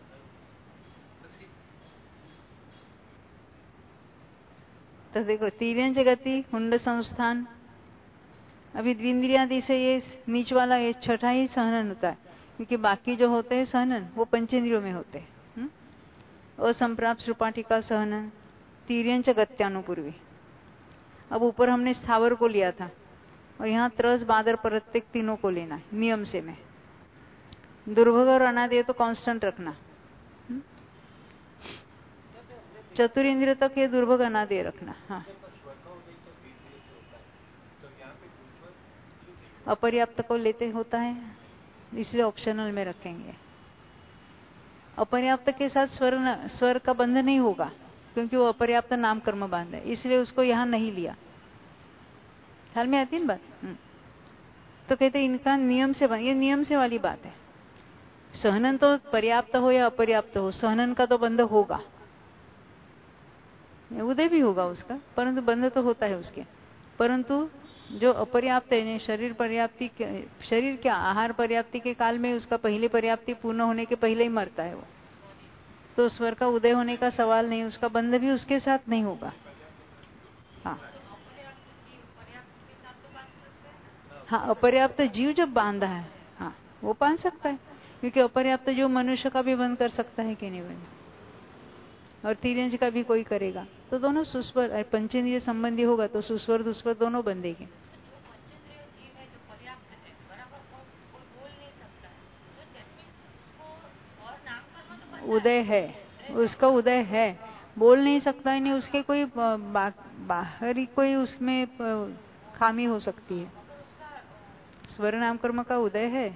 A: तो देखो, तिर्यंच गति, हुंड संस्थान, अभी द्विंद्रियादि से ये नीच वाला ये छठा ही सहनन होता है, क्योंकि बाकी जो होते हैं सहनन वो पंचेंद्रियों में होते हैं। असंप्राप्त सुरपाटिका सहनन, तिर्यंच गत्यानुपूर्वी। अब ऊपर हमने स्थावर को लिया था, और यहाँ त्रस बादर प्रत्येक तीनों को लेना है नियम से में। दुर्भोग और अनादेय तो कांस्टेंट रखना। चतुरेंद्रिय तक ये दुर्भोग अनादेय रखना। हाँ, अपर्याप्त को लेते होता है, इसलिए ऑप्शनल में रखेंगे। अपर्याप्त के साथ स्वर का बंध नहीं होगा, क्योंकि वो अपर्याप्त नाम कर्म बांध है, इसलिए उसको यहां नहीं लिया। ख्याल में आती है बात? तो कहते इनका नियम से, ये नियम से वाली बात है। सहनन तो पर्याप्त हो या अपर्याप्त हो, सहनन का तो बंध होगा, उदय भी होगा उसका, परंतु बंध तो होता है उसके। परंतु जो अपर्याप्त है, शरीर पर्याप्ति, शरीर क्या आहार पर्याप्ति के काल में उसका पहले पर्याप्ति पूर्ण होने के पहले ही मरता है वो, तो स्वर का उदय होने का सवाल नहीं, उसका बंध भी उसके साथ नहीं होगा। हाँ हाँ, अपर्याप्त जीव जब बांधा है, हाँ वो बांध सकता है, क्योंकि अपर्याप्त जो मनुष्य का भी बंद कर सकता है कि नहीं बंद, और तिर्यंच का भी कोई करेगा, तो दोनों सुस्वर पंचेंद्रिय संबंधी होगा, तो सुस्वर दुस्वर दोनों बंधेंगे। उदय है, उसका उदय है, बोल नहीं सकता है, नहीं उसके कोई बाहरी कोई उसमें खामी हो सकती है, स्वर नाम कर्म का उदय है।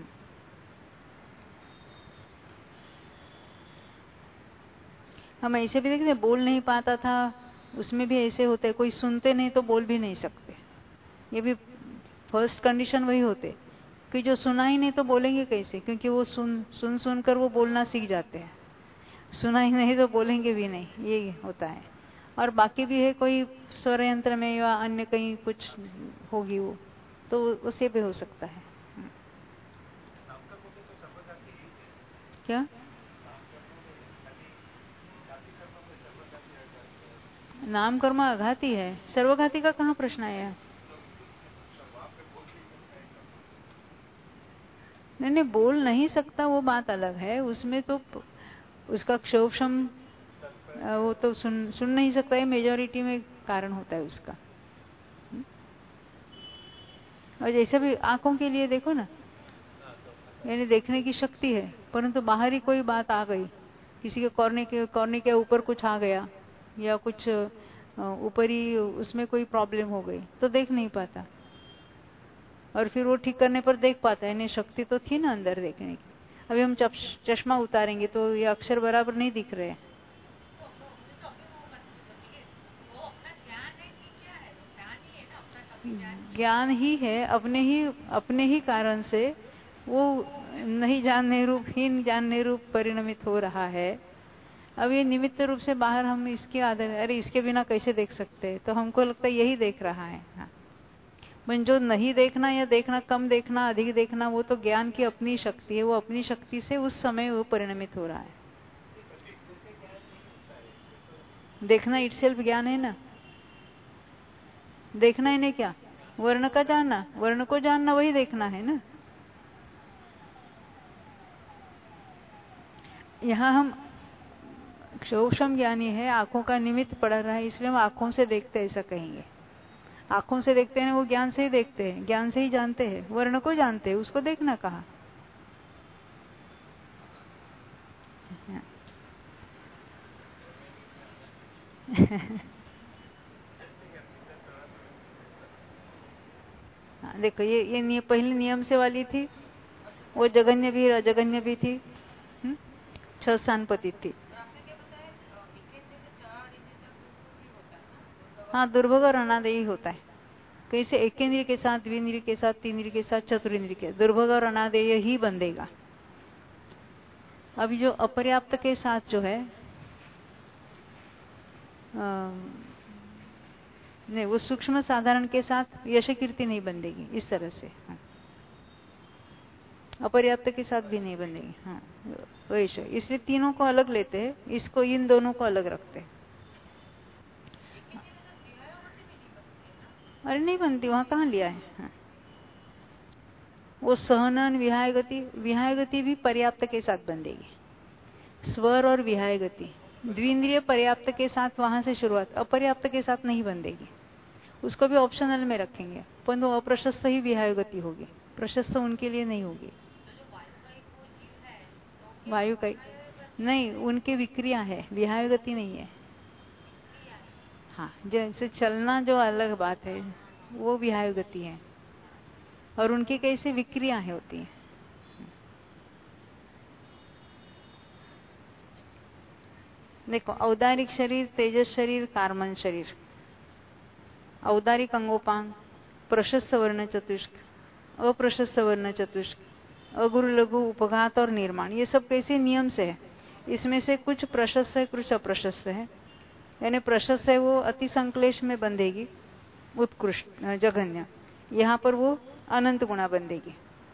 A: हम ऐसे भी देखते, बोल नहीं पाता था, उसमें भी ऐसे होते, कोई सुनते नहीं तो बोल भी नहीं सकते, ये भी फर्स्ट कंडीशन वही होते कि जो सुना ही नहीं तो बोलेंगे कैसे, क्योंकि वो सुन कर वो बोलना सीख जाते हैं, सुना ही नहीं तो बोलेंगे भी नहीं, ये होता है। और बाकी भी है, कोई स्वर यंत्र में या अन्य कहीं कुछ होगी वो, तो उसे भी हो सकता है। क्या नाम कर्म आघाती है, सर्वघाती का कहाँ प्रश्न आया? नहीं, बोल नहीं सकता वो बात अलग है, उसमें तो उसका क्षोभम वो तो सुन नहीं सकता है, मेजॉरिटी में कारण होता है उसका। और जैसे भी आंखों के लिए देखो ना, यानी देखने की शक्ति है, परंतु बाहरी कोई बात आ गई, किसी के कॉर्नी के ऊपर कुछ आ गया, या कुछ ऊपरी उसमें कोई प्रॉब्लम हो गई, तो देख नहीं पाता, और फिर वो ठीक करने पर देख पाता है, यानी शक्ति तो थी ना अंदर देखने की। अभी हम चश्मा उतारेंगे तो ये अक्षर बराबर नहीं दिख रहे हैं। ज्ञान ही है, अपने ही कारण से वो नहीं जानने रूप, हीन जानने रूप परिणमित हो रहा है। अब ये निमित्त रूप से बाहर हम इसकी आदत, अरे इसके बिना कैसे देख सकते हैं, तो हमको लगता है यही देख रहा है। हाँ, जो नहीं देखना या देखना, कम देखना, अधिक देखना, वो तो ज्ञान की अपनी शक्ति है। वो अपनी शक्ति से उस समय वो परिणमित हो रहा है। देखना इटसेल्फ ज्ञान है ना। देखना ही नहीं क्या, वर्ण का जानना, वर्ण को जानना वही देखना है ना। यहाँ हम सूक्ष्म ज्ञानी है, आंखों का निमित्त पड़ रहा है, इसलिए हम आंखों से देखते ऐसा कहेंगे। आंखों से देखते हैं, वो ज्ञान से ही देखते हैं, ज्ञान से ही जानते हैं, वर्ण को जानते हैं, उसको देखना कहा। देखो ये पहले नियम से वाली थी, वो जगन्य भी अजगन्य भी थी, 6 स्थानपति थी। हाँ, दुर्भोग और अनादेयी होता है। कैसे? एक इंद्रिय के साथ, द्विंद्रिय के साथ, तीन इंद्रिय के साथ, चतुर्ंद्रिय के, दुर्भोग और अनादेय ही बंधेगा। अभी जो अपर्याप्त के साथ जो है नहीं, वो सूक्ष्म साधारण के साथ यश कीर्ति नहीं बंधेगी इस तरह से। हाँ। अपर्याप्त के साथ भी नहीं बंधेगी। हाँ, वैसे इसलिए तीनों को अलग लेते हैं, इसको इन दोनों को अलग रखते हैं। अरे नहीं बनती, वहां कहाँ लिया है। हाँ। वो सहनन, विहाय गति भी पर्याप्त के साथ बंधेगी। स्वर और विहाय गति, द्विंद्रिय पर्याप्त के साथ वहां से शुरुआत, अपर्याप्त के साथ नहीं बंधेगी। उसको भी ऑप्शनल में रखेंगे, पर वो अप्रशस्त ही विहाय गति होगी, प्रशस्त उनके लिए नहीं होगी। वायु का नहीं, उनके विक्रिया है, विहाय गति नहीं है। हाँ, जैसे चलना जो अलग बात है, वो विहाय गति है, और उनकी कैसे विक्रिया है होती है। देखो, औदारिक शरीर, तेजस शरीर, कार्मन शरीर, औदारिक अंगोपांग, प्रशस्त वर्ण चतुष्क, अप्रशस्त वर्ण चतुष्क, अगुरु लघु, उपघात और निर्माण, ये सब कैसे नियम से है। इसमें से कुछ प्रशस्त है, कुछ अप्रशस्त है। यानी प्रशस्त है वो अति संक्लेश में बंधेगी, उत्कृष्ट जघन्य, यहाँ पर वो अनंत गुणा बंधेगी।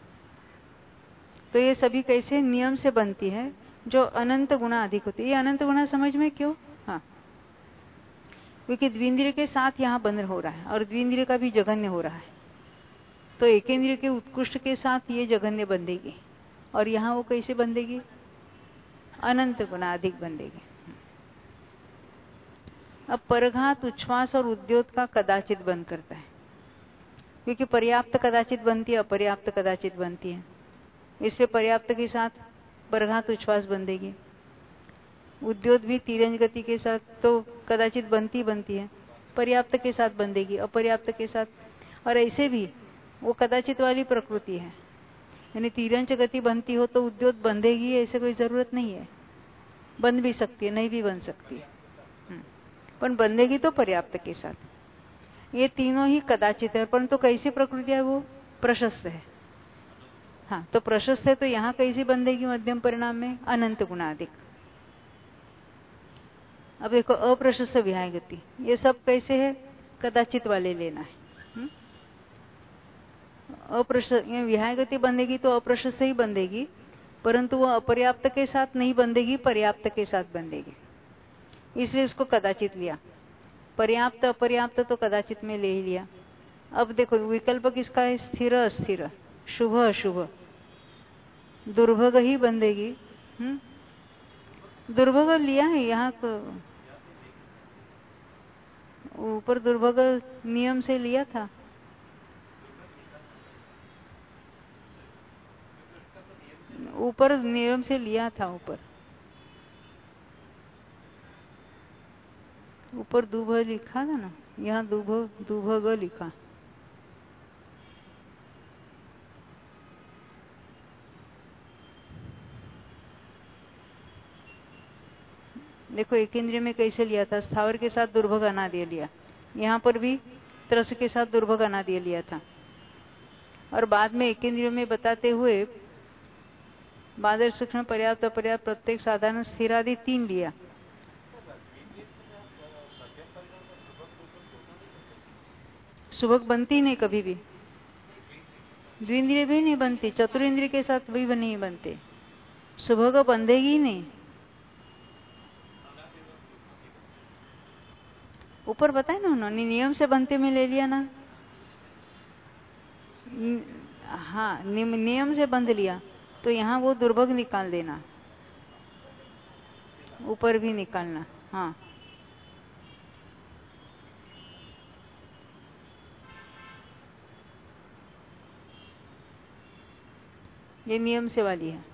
A: तो ये सभी कैसे नियम से बनती है, जो अनंत गुणा अधिक होती है। ये अनंत गुणा समझ में क्यों? हाँ, क्योंकि द्विंद्रिय के साथ यहाँ बंध हो रहा है, और द्विंद्रिय का भी जघन्य हो रहा है, तो एक इंद्रिय के उत्कृष्ट के साथ ये जघन्य बंधेगी, और यहाँ वो कैसे बंधेगी? अनंत गुना अधिक बंधेगी। अब परघात, उच्छ्वास और उद्योत का कदाचित बंद करता है, क्योंकि पर्याप्त कदाचित बनती है, अपर्याप्त कदाचित बनती है। इसलिए पर्याप्त के साथ परघात, उच्छ्वास बंधेगी। उद्योत भी तिरंज गति के साथ तो कदाचित बनती है, पर्याप्त के साथ बंधेगी, अपर्याप्त के साथ। और ऐसे भी वो कदाचित वाली प्रकृति है, यानी तिरंज गति बनती हो तो उद्योत बंधेगी, ऐसे कोई जरूरत नहीं है। बंध भी सकती है, नहीं भी बन सकती है, पर बंधेगी तो पर्याप्त के साथ। ये तीनों ही कदाचित है, परंतु कैसी प्रकृति है? वो प्रशस्त है। हाँ, तो प्रशस्त है तो यहाँ कैसी बंधेगी मध्यम परिणाम में? अनंत गुणाधिक। अब देखो, अप्रशस्त विहाय गति, ये सब कैसे है? कदाचित वाले लेना है। अप्रशस्त विहाय गति बंधेगी तो अप्रशस्त ही बंधेगी, परंतु वो अपर्याप्त के साथ नहीं बंधेगी, पर्याप्त के साथ बंधेगी, इसलिए इसको कदाचित लिया। पर्याप्त अपर्याप्त तो कदाचित में ले ही लिया। अब देखो, विकल्प किसका है? स्थिर अस्थिर, शुभ अशुभ, दुर्भग ही बंधेगी। दुर्भग लिया है यहाँ, ऊपर दुर्भग नियम से लिया था। ऊपर नियम से लिया था, ऊपर दुभ लिखा था ना, यहाँ दुभग लिखा। देखो, एक इंद्रिय में कैसे लिया था? स्थावर के साथ दुर्भग अनादि लिया, यहाँ पर भी त्रस के साथ दुर्भग अनादि लिया था। और बाद में एक इंद्रिय में बताते हुए बादल सूक्ष्म पर्याप्त अपर्याप्त प्रत्येक साधारण स्थिर आदि 3 लिया। सुभग बनती नहीं कभी भी, द्विंद्रिय भी नहीं बनती, चतुरेंद्रिय के साथ भी नहीं बनते, सुभग बंधेगी ही नहीं। ऊपर बताए ना उन्होंने, नियम से बनते में ले लिया ना। हाँ, नियम से बंध लिया तो यहाँ वो दुर्भग निकाल देना, ऊपर भी निकालना। हाँ, ये नियम से वाली है।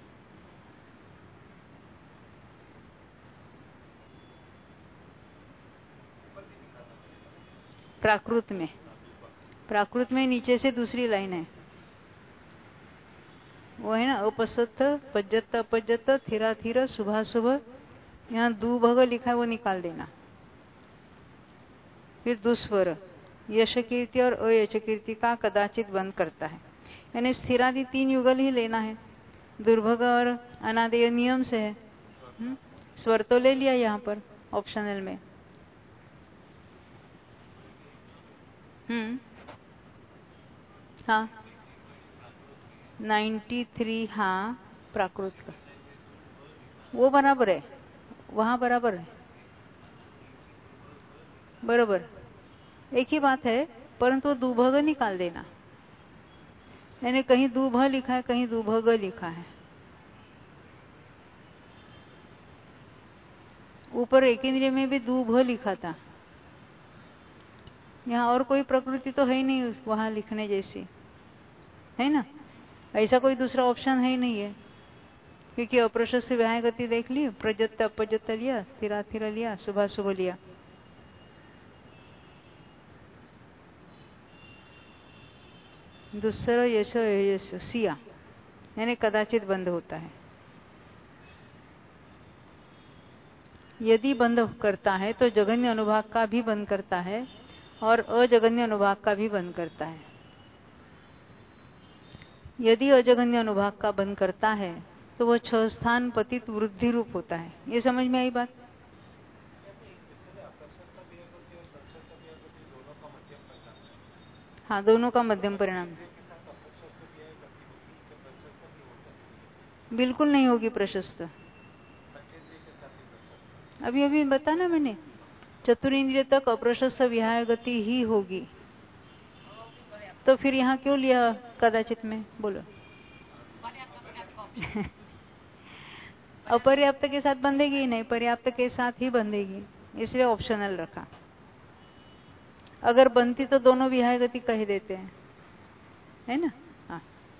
A: प्राकृत में नीचे से दूसरी लाइन है, वो है ना, अपसत पज्जत अपज्जत थिरा थिर शुभा शुभ, यहाँ दुभग लिखा है वो निकाल देना। फिर दुस्वर यश कीर्ति और अयश कीर्ति का कदाचित बंद करता है, यानी स्थिरादि 3 युगल ही लेना है। दुर्भग और अनादेय नियम से है। स्वर तो ले लिया यहाँ पर ऑप्शनल में। हाँ 93, हाँ प्राकृत का वो बराबर है, वहां बराबर है, बराबर एक ही बात है, परंतु दुभग निकाल देना, यानी कहीं दुभ लिखा है कहीं दुभग लिखा है। ऊपर एक इंद्रिय में भी दुभ लिखा था, यहाँ और कोई प्रकृति तो है ही नहीं वहां लिखने जैसी, है ना, ऐसा कोई दूसरा ऑप्शन है ही नहीं है, क्योंकि अप्रशस्त व्याय गति देख ली, प्रजत्त अपजत्त लिया, स्थिरा स्थिर लिया, शुभ शुभ लिया। दूसरा यश यश सिया, यानी कदाचित बंद होता है। यदि बंद करता है तो जगन्य अनुभाग का भी बंद करता है और अजगन्य अनुभाग का भी बंद करता है। यदि अजगन्य अनुभाग का बंद करता है तो वह 6 स्थान पतित वृद्धि रूप होता है। ये समझ में आई बात? हाँ, दोनों का मध्यम परिणाम। बिल्कुल नहीं होगी प्रशस्त, अभी अभी बताना मैंने, चतुरेंद्रिय तक अप्रशस्त विहाय गति ही होगी। तो फिर यहाँ क्यों लिया कदाचित में, बोलो? अपर्याप्त के साथ बंधेगी ही नहीं, पर्याप्त के साथ ही बंधेगी, इसलिए ऑप्शनल रखा। अगर बनती तो दोनों विहाय गति कह देते हैं, है ना। हाँ,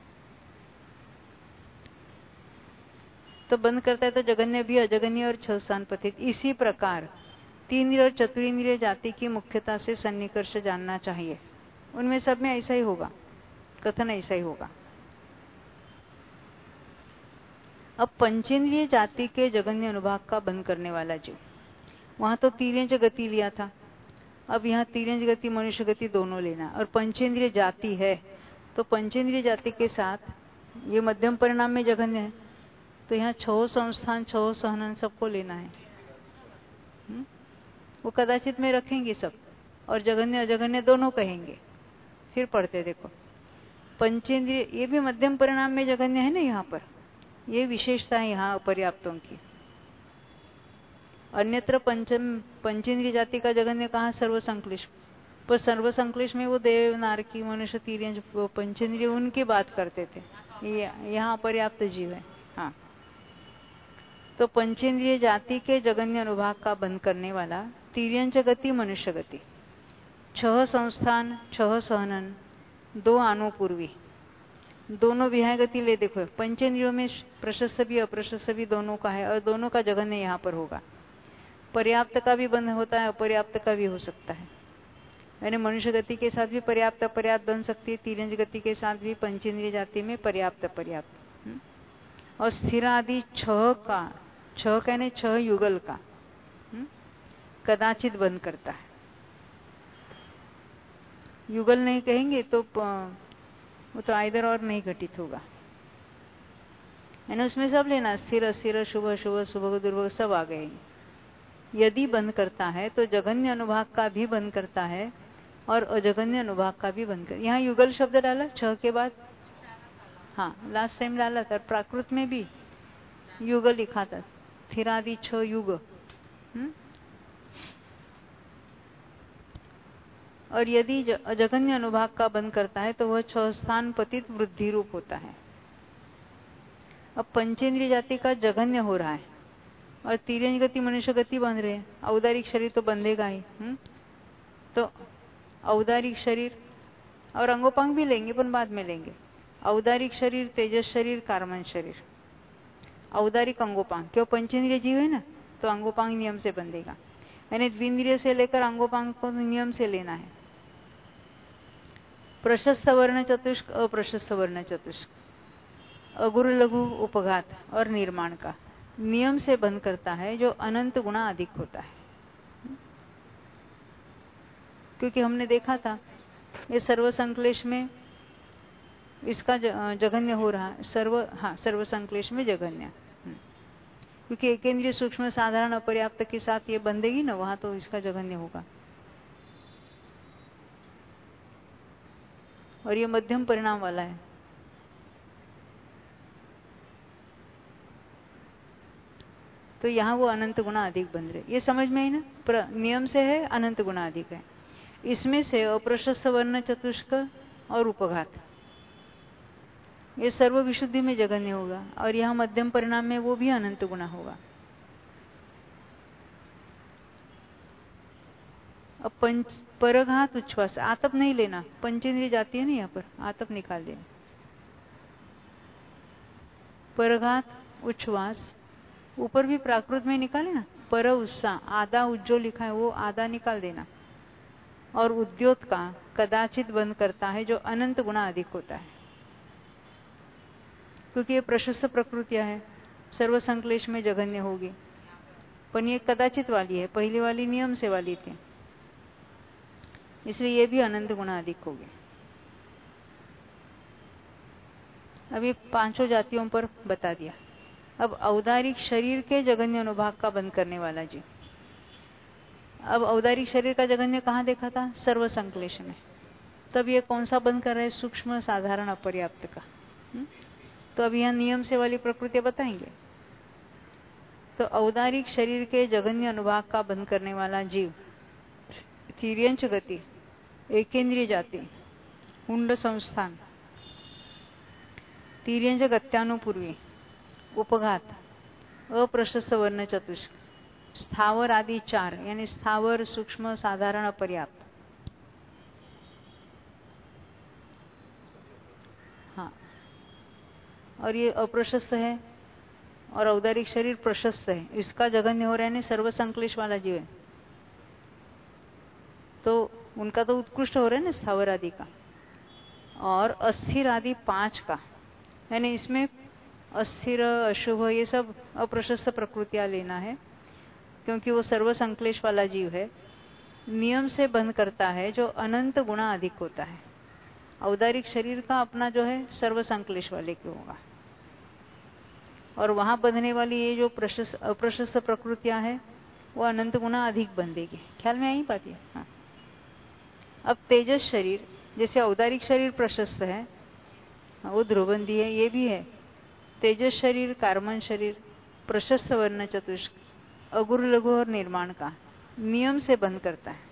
A: तो बंद करता है तो जगन्य भी, अजगन्य और 6 स्थान पतित। इसी प्रकार 3 और चतुरेंद्रिय जाति की मुख्यता से सन्निकर्ष जानना चाहिए, उनमें सब में ऐसा ही होगा, कथन ऐसा ही होगा। अब पंचेंद्रिय जाति के जगन्य अनुभाग का बंद करने वाला जीव, वहां तो तीर्यंज गति लिया था, अब यहाँ तीर्यंज गति मनुष्य गति दोनों लेना, और पंचेंद्रिय जाति है तो पंचेंद्रिय जाति के साथ ये मध्यम परिणाम में जगन्य है, तो यहाँ 6 संस्थान 6 सहनन सबको लेना है। वो कदाचित में रखेंगे सब, और जगन्य अजगन्य दोनों कहेंगे। फिर पढ़ते देखो, पंचेंद्रिय ये भी मध्यम परिणाम में जगन्य है ना, यहाँ पर ये विशेषता है यहाँ अपर्याप्तों की। अन्यत्र पंचेंद्रिय जाति का जगन्य कहाँ, सर्वसंक्लिष्ट, पर सर्वसंक्लिष्ट में वो देव नारकी मनुष्य तीर्यंज पंचेंद्रिय उनकी बात करते थे, यहाँ अपर्याप्त जीव है। हाँ, तो पंचेंद्रिय जाति के जगन्य अनुभाग का बंद करने वाला तीर्यंज गति मनुष्य गति, 6 संस्थान 6 सहनन 2 अनुपूर्वी, दोनों विहाय गति ले। देखो पंचेंद्रियों में प्रशस्त भी अप्रशस्त भी दोनों का है, और दोनों का जगन्य यहाँ पर होगा। पर्याप्त का भी बंध होता है, अपर्याप्त का भी हो सकता है, यानी मनुष्य गति के साथ भी पर्याप्त अपर्याप्त बन सकती है, तीर्यंज गति के साथ भी पंचेंद्रिय जाति में पर्याप्त अपर्याप्त। और स्थिर आदि 6 का, 6 कहने 6 युगल का कदाचित बंद करता है। युगल नहीं कहेंगे तो वो तो आइदर और नहीं घटित होगा। है ना, उसमें सब लेना, स्थिर अस्थिर शुभ अशुभ सुभग दुर्भग सब आ गए। यदि बंद करता है तो जघन्य अनुभाग का भी बंद करता है और अजघन्य अनुभाग का भी बंद कर। यहाँ युगल शब्द डाला 6 के बाद, हाँ लास्ट टाइम डाला था। प्राकृत में भी युगल लिखा था, स्थिरादि 6 युग। और यदि अजघन्य अनुभाग का बंद करता है तो वह 6 स्थान पतित वृद्धि रूप होता है। अब पंचेंद्रिय जाति का जघन्य हो रहा है और तिर्यंज गति मनुष्य गति बंध रहे हैं, औदारिक शरीर तो बंधेगा ही। तो औदारिक शरीर और अंगोपांग भी लेंगे, पर बाद में लेंगे। औदारिक शरीर, तेजस शरीर, कार्मन शरीर, औदारिक अंगोपांग, क्यों पंचेंद्रिय जीव है ना, तो अंगोपांग नियम से बंधेगा। यानी द्विंद्रिय से लेकर अंगोपांग को नियम से लेना है। प्रशस्त वर्ण चतुष्क, अप्रशस्त वर्ण चतुष्क, अगुरु लघु उपघात और निर्माण का नियम से बंद करता है, जो अनंत गुणा अधिक होता है। क्योंकि हमने देखा था ये सर्व संक्लेश में इसका जघन्य हो रहा है, सर्व संक्लेश में जघन्य, क्योंकि एकेंद्रीय सूक्ष्म साधारण अपर्याप्त के साथ ये बंधेगी ना, वहां तो इसका जघन्य होगा। और ये मध्यम परिणाम वाला है। तो यहाँ वो अनंत गुना अधिक बन रहे, ये समझ में आई ना। नियम से है अनंत गुना अधिक है। इसमें से अप्रशस्त वर्ण चतुष्क और उपघात ये सर्व विशुद्धि में जघन्य होगा, और यहाँ मध्यम परिणाम में वो भी अनंत गुना होगा। अब परघात उच्छ्वास, आतप नहीं लेना, पंचेंद्रिय जाती है ना, यहाँ पर आतप निकाल देना। परघात उच्छ्वास ऊपर भी प्राकृत में निकाले ना, पर उत्साह आधा उज्जो लिखा है, वो आधा निकाल देना। और उद्योत का कदाचित बंद करता है, जो अनंत गुना अधिक होता है। क्योंकि ये प्रशस्त प्रकृतियां है, सर्व संक्लेश में जघन्य होगी, पर ये कदाचित वाली है, पहली वाली नियम से वाली थी, इसलिए ये भी अनंत गुना अधिक होगी। अभी 5 जातियों पर बता दिया। अब औदारिक शरीर के जघन्य अनुभाग का बंद करने वाला जी। अब औदारिक शरीर का जघन्य कहाँ देखा था? सर्व संक्लेश में। तब ये कौन सा बंद कर रहे हैं? सूक्ष्म साधारण अपर्याप्त का। तो अब यहां नियम से वाली प्रकृति बताएंगे। तो औदारिक शरीर के जघन्य अनुभाग का बंद करने वाला जीव तिर्यंच गति, एकेंद्रिय जाति, हुंड संस्थान, तिर्यंच गत्यानुपूर्वी, उपघात, अप्रशस्त वर्ण चतुष्क, स्थावर आदि 4, यानी स्थावर, सूक्ष्म, साधारण, अपर्याप्त। हाँ, और ये अप्रशस्त है और औदारिक शरीर प्रशस्त है, इसका जघन्य हो रहा है, यानी सर्व संक्लेश वाला जीव है, तो उनका तो उत्कृष्ट हो रहा है ना, स्थावर आदि का। और अस्थिर आदि 5 का, यानी इसमें अस्थिर, अशुभ, ये सब अप्रशस्त प्रकृतियां लेना है, क्योंकि वो सर्व संक्लेश वाला जीव है। नियम से बंद करता है, जो अनंत गुना अधिक होता है। औदारिक शरीर का अपना जो है सर्व संक्लेश वाले के होगा, और वहां बंधने वाली ये जो अप्रशस्त प्रकृतियां है, वो अनंत गुना अधिक बंधेगी। ख्याल में आई बात है? हाँ। अब तेजस शरीर, जैसे औदारिक शरीर प्रशस्त है, वो ध्रुवबंदी है, ये भी है। तेजस शरीर, कार्मन शरीर, प्रशस्त वर्ण चतुष्क, अगुरु लघु और निर्माण का नियम से बंद करता है,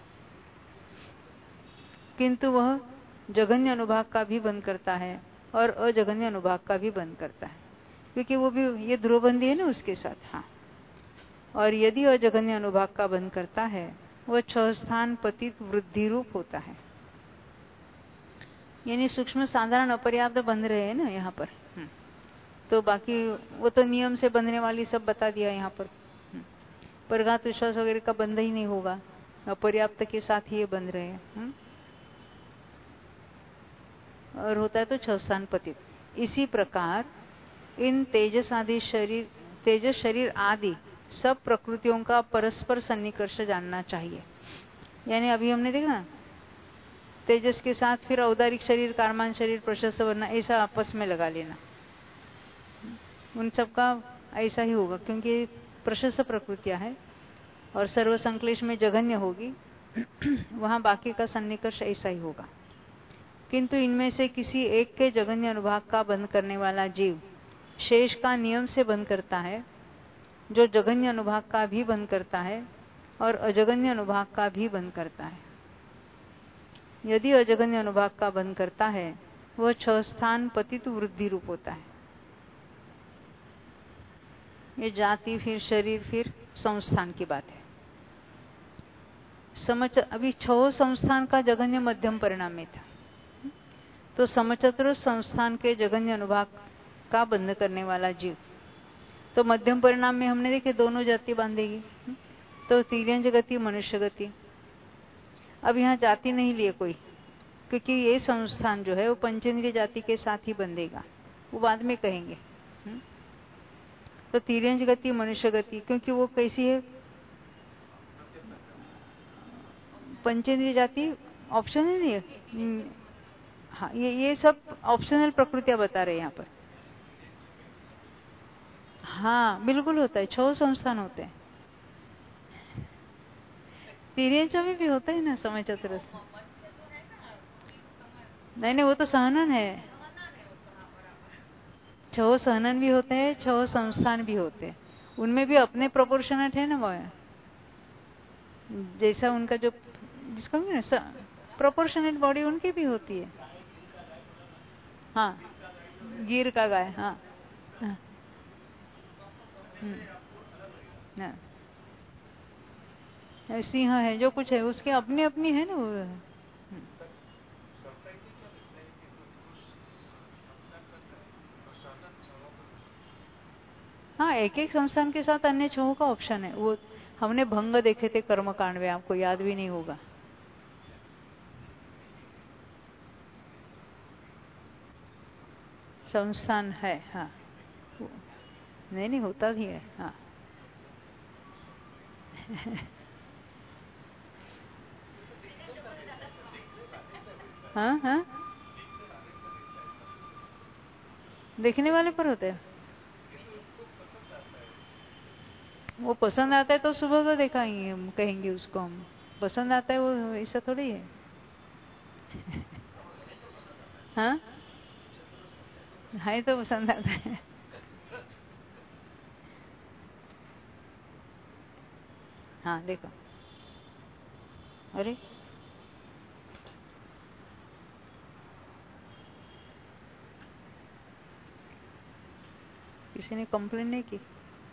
A: किंतु वह जघन्य अनुभाग का भी बंद करता है और अजघन्य अनुभाग का भी बंद करता है, क्योंकि वो भी ये ध्रुवबंदी है ना उसके साथ। हाँ, और यदि अजघन्य अनुभाग का बंद करता है, वह 6 स्थान पतित वृद्धि रूप होता है, यानी सूक्ष्म साधारण अपर्याप्त बंध रहे हैं ना यहाँ पर। तो बाकी वो तो नियम से बंधने वाली सब बता दिया यहाँ पर। परघात विश्वास वगैरह का बंध ही नहीं होगा, अपर्याप्त के साथ ही ये बंध रहे हैं। और होता है तो 6 स्थान पतित। इसी प्रकार इन तेजस शरीर आदि सब प्रकृतियों का परस्पर सन्निकर्ष जानना चाहिए। यानी अभी हमने देखा ना, तेजस के साथ फिर औदारिक शरीर, कार्मान शरीर, प्रशस्त वर्ण, ऐसा आपस में लगा लेना। उन सबका ऐसा ही होगा, क्योंकि प्रशस्त प्रकृतियां है और सर्व संक्लेश में जघन्य होगी, वहां बाकी का सन्निकर्ष ऐसा ही होगा। किंतु इनमें से किसी एक के जघन्य अनुभाग का बंध करने वाला जीव शेष का नियम से बंध करता है, जो जघन्य अनुभाग का भी बंध करता है और अजगन्य अनुभाग का भी बंध करता है। यदि अजगन्य अनुभाग का बंध करता है, वह 6 स्थान पतित वृद्धि रूप होता है। ये जाति, फिर शरीर, फिर संस्थान की बात है। अभी 6 संस्थान का जघन्य मध्यम परिणाम में था, तो समचतुर संस्थान के जघन्य अनुभाग का बंध करने वाला जीव, तो मध्यम परिणाम में हमने देखे दोनों जाति बांधेगी, तो तिर्यंज गति, मनुष्य गति। अब यहाँ जाति नहीं लिए कोई, क्योंकि ये संस्थान जो है वो पंचेंद्रिय जाति के साथ ही बंधेगा, वो बाद में कहेंगे। तो तिर्यंज गति, मनुष्य गति, क्योंकि वो कैसी है, पंचेंद्रिय जाति ऑप्शनल नहीं है। हाँ, ये सब ऑप्शनल प्रकृतियां बता रहे हैं यहाँ पर। हाँ बिल्कुल होता है, 6 संस्थान होते हैं। तिर्यंज में भी होता है ना समय चतुरस्र। नहीं, वो तो सहनन है। 6 सहनन भी होते हैं, 6 संस्थान भी होते हैं, उनमें भी अपने प्रोपोर्शनेट है ना, वो जैसा उनका जो जिसका भी ना प्रोपोर्शनेट बॉडी उनकी भी होती है। हाँ, गिर का गाय। हाँ, हाँ। सिंह है, जो कुछ है उसके अपनी अपनी है ना वो। हाँ, एक एक संस्थान के साथ अन्य 6 का ऑप्शन है। वो हमने भंग देखे थे कर्म कांड में, आपको याद भी नहीं होगा। संस्थान है। हाँ, नहीं होता ही है। हाँ हाँ हाँ, देखने वाले पर होते हैं। वो पसंद आता है तो सुबह को दिखाएंगे, हम कहेंगे उसको, हम पसंद आता है, वो ऐसा थोड़ी है। हाँ, तो पसंद आता है। हाँ देखो, अरे किसी ने कंप्लेन नहीं की।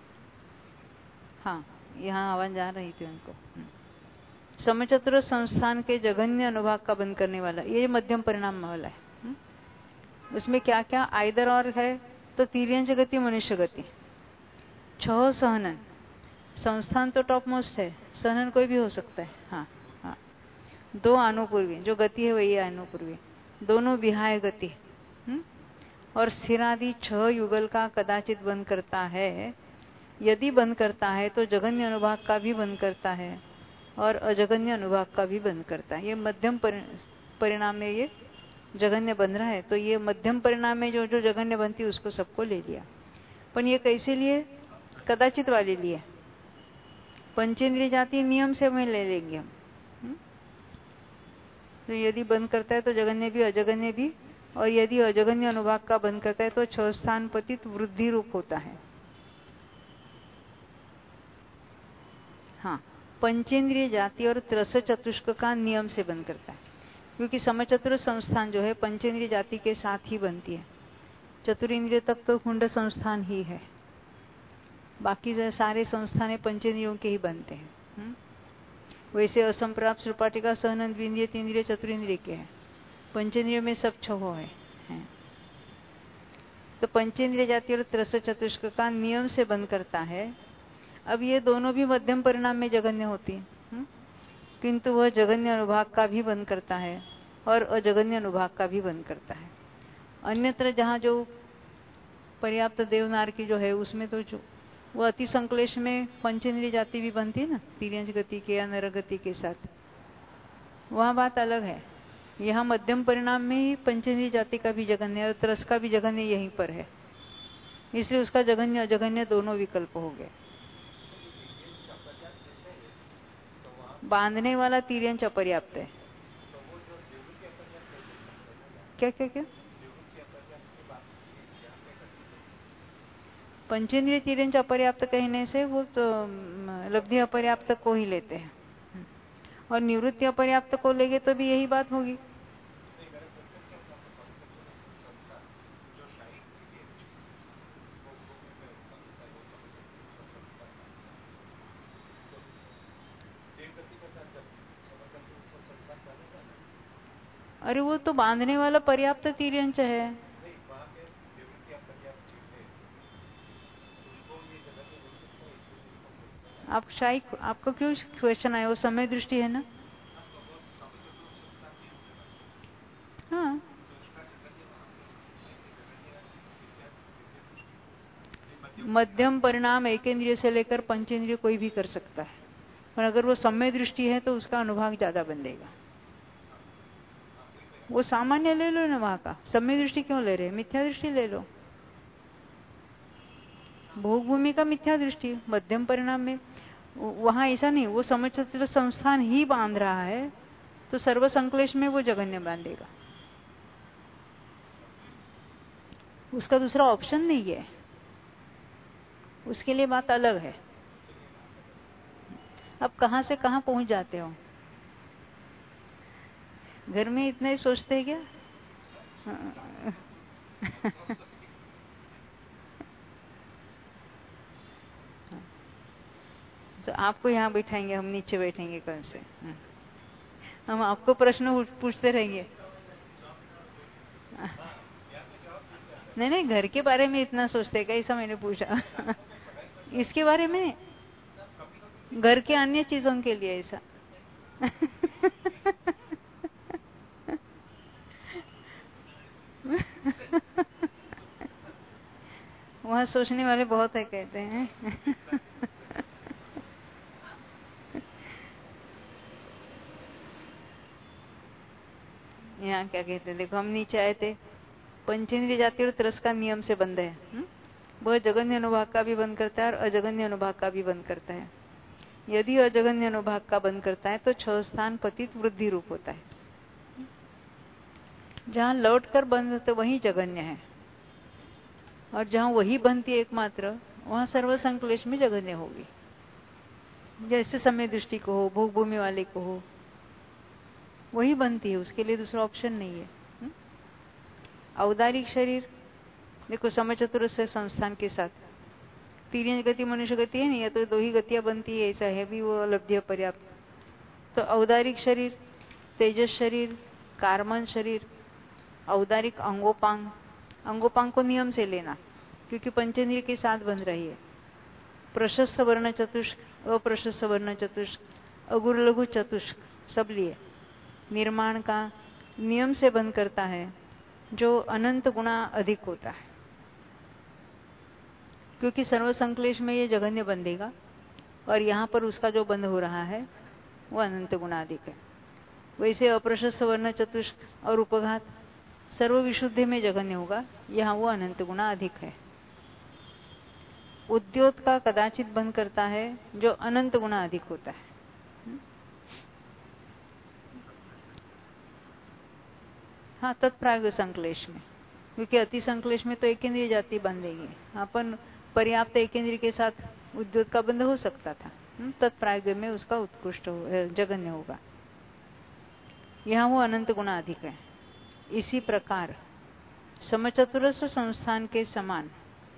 A: हाँ, यहाँ आवाज आ रही थी उनको। समचतुर संस्थान के जघन्य अनुभाग का बंद करने वाला, ये मध्यम परिणाम वाला है। उसमें क्या क्या आइदर और है, तो तिर्यंज गति, मनुष्य गति, 6 सहनन। संस्थान तो टॉप मोस्ट है, सहनन कोई भी हो सकता है। हाँ हाँ, 2 अनुपूर्वी, जो गति है वही अनुपूर्वी, दोनों विहाय गति, और स्थिरादि 6 युगल का कदाचित बंद करता है। यदि बंद करता है तो जघन्य अनुभाग का भी बंद करता है और अजगन्य अनुभाग का भी बंद करता है। ये मध्यम परिणाम में ये जघन्य बन रहा है, तो ये मध्यम परिणाम में जो जो जघन्य बनती है उसको सबको ले लिया। पर ये कैसे लिए, कदाचित वाले लिए। पंचेंद्रिय जाति नियम से हमें ले लेंगे हम। तो यदि बंद करता है तो जघन्य भी, अजगन्य भी, और यदि अजगन्य अनुभाग का बंद करता है तो 6 स्थान पतित वृद्धि रूप होता है। हाँ, पंचेंद्रिय जाति और त्रस चतुष्क का नियम से बंद करता है, क्योंकि समचतुर संस्थान जो है पंचेंद्रिय जाति के साथ ही बनती है। चतुरेंद्रिय तक तो कुंड संस्थान ही है, बाकी जो सारे संस्थान पंचेंद्रियों के ही बनते हैं। वैसे असंप्राप्त सुपाटिका सहनन द्विंद्रिय, तीन्द्रिय, चतुरेंद्रिय के हैं। पंचेंद्रियों में सब 6 है। तो पंचेंद्रिय जाति और त्रस चतुष्क का नियम से बंद करता है। अब ये दोनों भी मध्यम परिणाम में जघन्य होती है, किंतु वह जघन्य अनुभाग का भी बंद करता है और अजगन्य अनुभाग का भी बंद करता है। अन्यत्र जहाँ जो पर्याप्त देवनार की जो है उसमें तो जो वो अति संक्लेश में पंचेंद्रिय जाति भी बनती है ना, तिर्यंज गति के या नर गति के साथ, वहाँ बात अलग है। यहाँ मध्यम परिणाम में ही पंचेंद्रिय जाति का भी जघन्य और त्रस का भी जघन्य यहीं पर है। इसलिए उसका जघन्य अजघन्य दोनों विकल्प हो गए। बांधने वाला तिर्यंच अपर्याप्त है। क्या क्या क्या? पंचेंद्रिय तिर्यंच अपर्याप्त कहने से वो तो लब्धि अपर्याप्त को ही लेते हैं, और निवृत्ति अपर्याप्त को लेंगे तो भी यही बात होगी। अरे वो तो बांधने वाला पर्याप्त तिर्यंच है। आप शायद आपको क्यों क्वेश्चन आया? वो समय दृष्टि है ना? हाँ, मध्यम परिणाम एकेंद्रिय से लेकर पंचेंद्रिय कोई भी कर सकता है, पर अगर वो समय दृष्टि है तो उसका अनुभाग ज्यादा बनेगा। वो सामान्य ले लो ना, वहां का समय दृष्टि क्यों ले रहे? मिथ्या दृष्टि ले लो। भोग भूमि का मिथ्या दृष्टि मध्यम परिणाम में वहां ऐसा नहीं, वो समझ चतुर संस्थान ही बांध रहा है तो सर्व संक्लेश में वो जघन्य बांधेगा, उसका दूसरा ऑप्शन नहीं है, उसके लिए बात अलग है। अब कहां से कहां पहुंच जाते हो? घर में इतना ही सोचते हैं क्या? तो आपको यहाँ बैठाएंगे, हम नीचे बैठेंगे कल से। हम आपको प्रश्न पूछते रहेंगे। नहीं नहीं, घर के बारे में इतना सोचते क्या? ऐसा मैंने पूछा। इसके बारे में, घर के अन्य चीजों के लिए ऐसा। वहां सोचने वाले बहुत है कहते हैं। यहाँ क्या कहते हैं देखो, हम नीचे आए थे, पंचेंद्रिय जाति और तिरस्कार नियम से बंध है। वह जगन्य अनुभाग का भी बंद करता है और अजगन्य अनुभाग का भी बंद करता है। यदि अजगन्य अनुभाग का बंद करता है तो 6 स्थान पतित वृद्धि रूप होता है। जहां लौट कर बंद तो वही जगन्य है, और जहां वही बनती है एकमात्र, वहां सर्व संक्लेश में जगन्य होगी। जैसे समय दृष्टि को हो, भोग भूमि वाले को हो, वही बनती है, उसके लिए दूसरा ऑप्शन नहीं है। औदारिक शरीर देखो, समय चतुर्थ संस्थान के साथ तिर्यंच गति मनुष्य गति है नहीं, या तो 2 ही गतियां बनती है, ऐसा है भी वो लब्धि पर्याप्त। तो औदारिक शरीर, तेजस शरीर, कार्मन शरीर, औदारिक अंगोपांग, अंगोपांग को नियम से लेना क्योंकि पंचेंद्रिय के साथ बन रही है। प्रशस्त वर्ण चतुष्क, अप्रशस्त वर्ण चतुष्क, अगुर लघु चतुष्क सब लिए। निर्माण का नियम से बंद करता है जो अनंत गुणा अधिक होता है, क्योंकि सर्व संक्लेश में ये जघन्य बंधेगा और यहाँ पर उसका जो बंध हो रहा है वो अनंत गुणा अधिक है। वैसे अप्रशस्त वर्ण चतुष्क और उपघात सर्व विशुद्धि में जघन्य होगा, यहाँ वो अनंत गुणा अधिक है। उद्योत का कदाचित बंद करता है जो अनंत गुणा अधिक होता है। हाँ, तत्प्राग संक्लेश में, क्योंकि अति संक्लेश में तो एकेंद्रिय जाति बंधेगी। अपन पर्याप्त एकेंद्रिय के साथ उद्योत का बंध हो सकता था, तत्प्राग में उसका उत्कृष्ट जघन्य होगा, यहाँ वो अनंत गुणा अधिक है। इसी प्रकार समचतुरस्र संस्थान के समान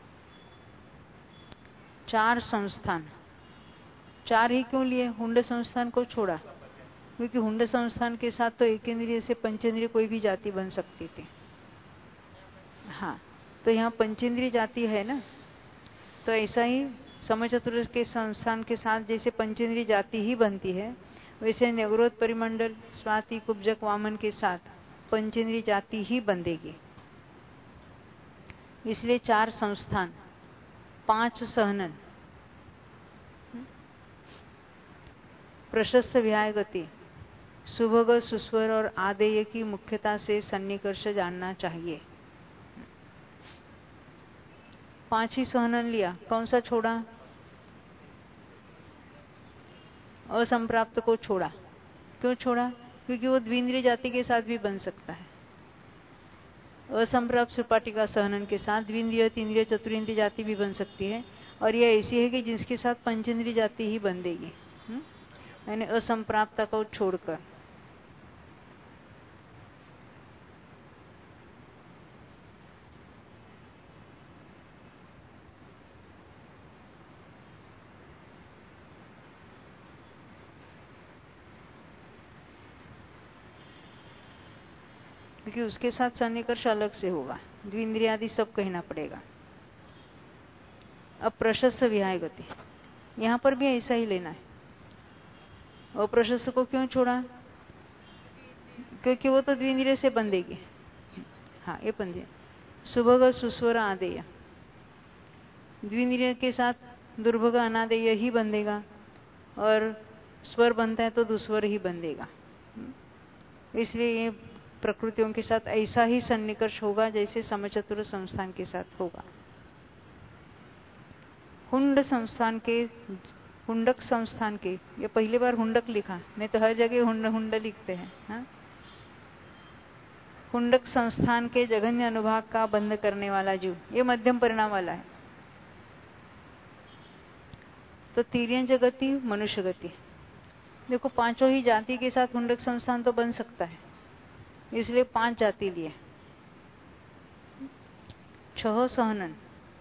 A: 4 संस्थान, 4 ही क्यों लिए? हुंड संस्थान को छोड़ा क्योंकि हुंड संस्थान के साथ तो एकेंद्रिय से पंचेंद्रिय कोई भी जाति बन सकती थी। हाँ, तो यहाँ पंचेंद्रिय जाति है ना, तो ऐसा ही समचतुरस्र के संस्थान के साथ जैसे पंचेंद्रिय जाति ही बनती है, वैसे निगरोध परिमंडल स्वाति कुब्जक वामन के साथ पंचेंद्रिय जाति ही बंधेगी। इसलिए 4 संस्थान, 5 सहनन, प्रशस्त व्याय गति, सुभग सुस्वर और आदेय की मुख्यता से सन्निकर्ष जानना चाहिए। 5 ही सहनन लिया, कौन सा छोड़ा? असंप्राप्त को छोड़ा। क्यों छोड़ा? क्योंकि वो द्विंद्रिय जाति के साथ भी बन सकता है। असंप्राप्त सुपाटिका सहनन के साथ द्विंद्रिय, तीन्द्रिय, चतुरिंद्रिय जाति भी बन सकती है, और यह ऐसी है कि जिसके साथ पंचेंद्रिय जाति ही बंधेगी, यानी असंप्राप्ता को छोड़कर। क्योंकि उसके साथ सन्निकर्ष अलग से होगा, द्विंद्रिय आदि सब कहना पड़ेगा। अब प्रशस्त विहाय गति, यहां पर भी ऐसा ही लेना है। अप्रशस्त को क्यों छोड़ा? क्योंकि वो तो द्विंद्रिय से बंधेगी। हाँ, ये बंधे। सुभग सुस्वर आदेय, द्विंद्रिय के साथ दुर्भग अनादेय ही बंधेगा, और स्वर बनता है तो दुस्वर ही बंधेगा। इसलिए ये प्रकृतियों के साथ ऐसा ही सन्निकर्ष होगा जैसे समचतुर संस्थान के साथ होगा। हुंड संस्थान के, हुंडक संस्थान के, ये पहली बार हुंडक लिखा, नहीं तो हर जगह हुंड हुंड लिखते हैं। हाँ? हुंडक संस्थान के जघन्य अनुभाग का बंध करने वाला जीव, ये मध्यम परिणाम वाला है। तो तिर्यंच गति, मनुष्य गति, देखो पांचों ही जाति के साथ हुंडक संस्थान तो बन सकता है, इसलिए 5 जाति लिए। 6 सहनन,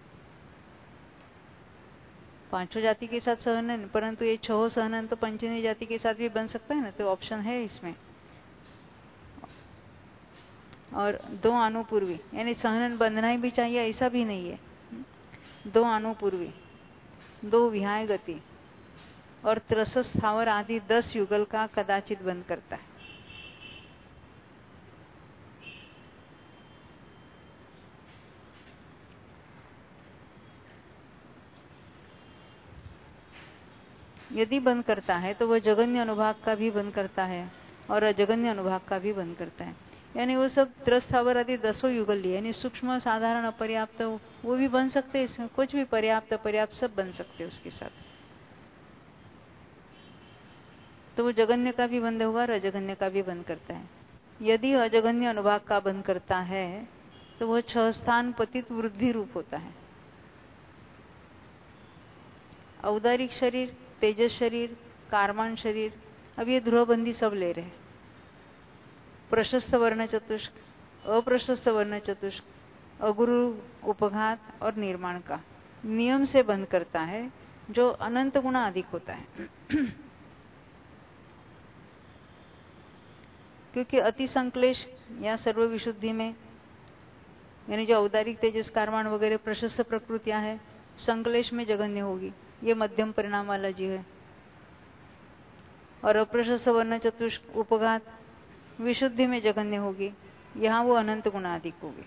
A: पांचों जाति के साथ सहनन, परंतु ये 6 सहनन तो पंचेंद्रिय जाति के साथ भी बन सकता है ना, तो ऑप्शन है इसमें। और 2 अनुपूर्वी, यानी सहनन बंधना ही भी चाहिए ऐसा भी नहीं है। 2 अनुपूर्वी, 2 विहाय गति और त्रस स्थावर आदि 10 युगल का कदाचित बंद करता है। यदि बंद करता है तो वह जगन्य अनुभाग का भी बंद करता है और अजगन्य अनुभाग का भी बंद करता है। यानी वो सब त्रस स्थावर आदि 10 युगल लिए, यानी सूक्ष्म, साधारण, अपर्याप्त, वो भी बन सकते हैं इसमें, कुछ भी पर्याप्त अपर्याप्त सब बन सकते हैं उसके साथ। तो वो जगन्य का भी बंद होगा और अजगन्य का भी बंद करता है। यदि अजगन्य अनुभाग का बंद करता है तो वह 6 स्थान पतित वृद्धि रूप होता है। औदारिक शरीर, तेजस शरीर, कारमान शरीर, अब ये ध्रुवबंदी सब ले रहे हैं। प्रशस्त वर्ण चतुष्क, अप्रशस्त वर्ण चतुष्क, अगुरु, उपघात और निर्माण का नियम से बंद करता है, जो अनंत गुना अधिक होता है। क्योंकि अति संक्लेश या सर्व विशुद्धि में, यानी जो औदारिक, तेजस, कारमान वगैरह प्रशस्त प्रकृतियां है, संक्लेश में जगन्य होगी, ये मध्यम परिणाम वाला जीव है। और अप्रशस्त वर्ण चतुष्क, उपघात विशुद्धि में जगन्य होगी, यहां वो अनंत गुना अधिक होगी।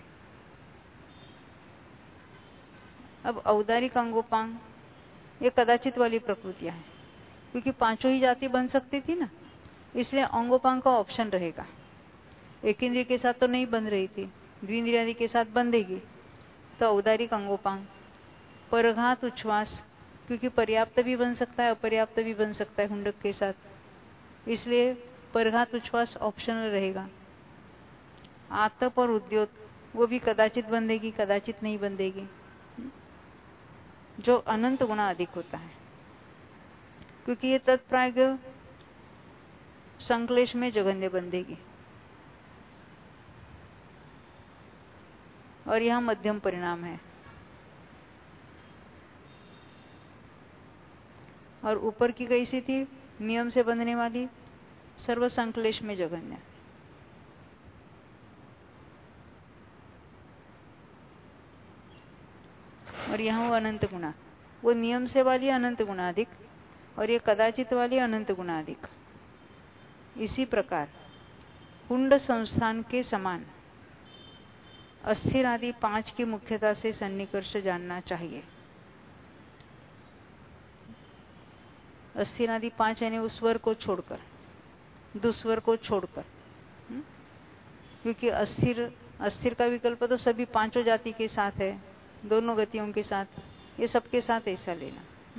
A: अब औदारिक, अंगोपांग, ये कदाचित वाली प्रकृतियां हैं, क्योंकि पांचों ही जाति बन सकती थी ना, इसलिए अंगोपांग का ऑप्शन रहेगा। एक इंद्रिय के साथ तो नहीं बन रही थी, द्विंद्रिय आदि के साथ बंधेगी, तो औदारिक, अंगोपांग। परघात, उच्छ्वास, क्योंकि पर्याप्त भी बन सकता है, अपर्याप्त भी बन सकता है हुंडक के साथ, इसलिए परघात, उच्छ्वास ऑप्शनल रहेगा। आतप और उद्योत, वो भी कदाचित बंधेगी, कदाचित नहीं बंधेगी, जो अनंत गुना अधिक होता है, क्योंकि ये तत्प्राज्ञ संक्लेश में जगन्य बंधेगी। और यहां मध्यम परिणाम है। और ऊपर की कैसी थी? नियम से बंधने वाली, सर्व संक्लेश में जगन्य। और यहां वो अनंत गुना, वो नियम से वाली अनंत गुना अधिक, और ये कदाचित वाली अनंत गुना अधिक। इसी प्रकार कुंड संस्थान के समान अस्थिर आदि 5 की मुख्यता से सन्निकर्ष जानना चाहिए। अस्थिर आदि 5 यानी उस स्वर को छोड़कर, दुस्वर को छोड़कर, क्योंकि अस्थिर का विकल्प तो सभी पांचों जाति के साथ है, दोनों गतियों के साथ, ये सबके साथ ऐसा लेना।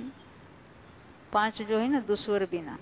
A: 5 जो है ना दुस्वर बिना,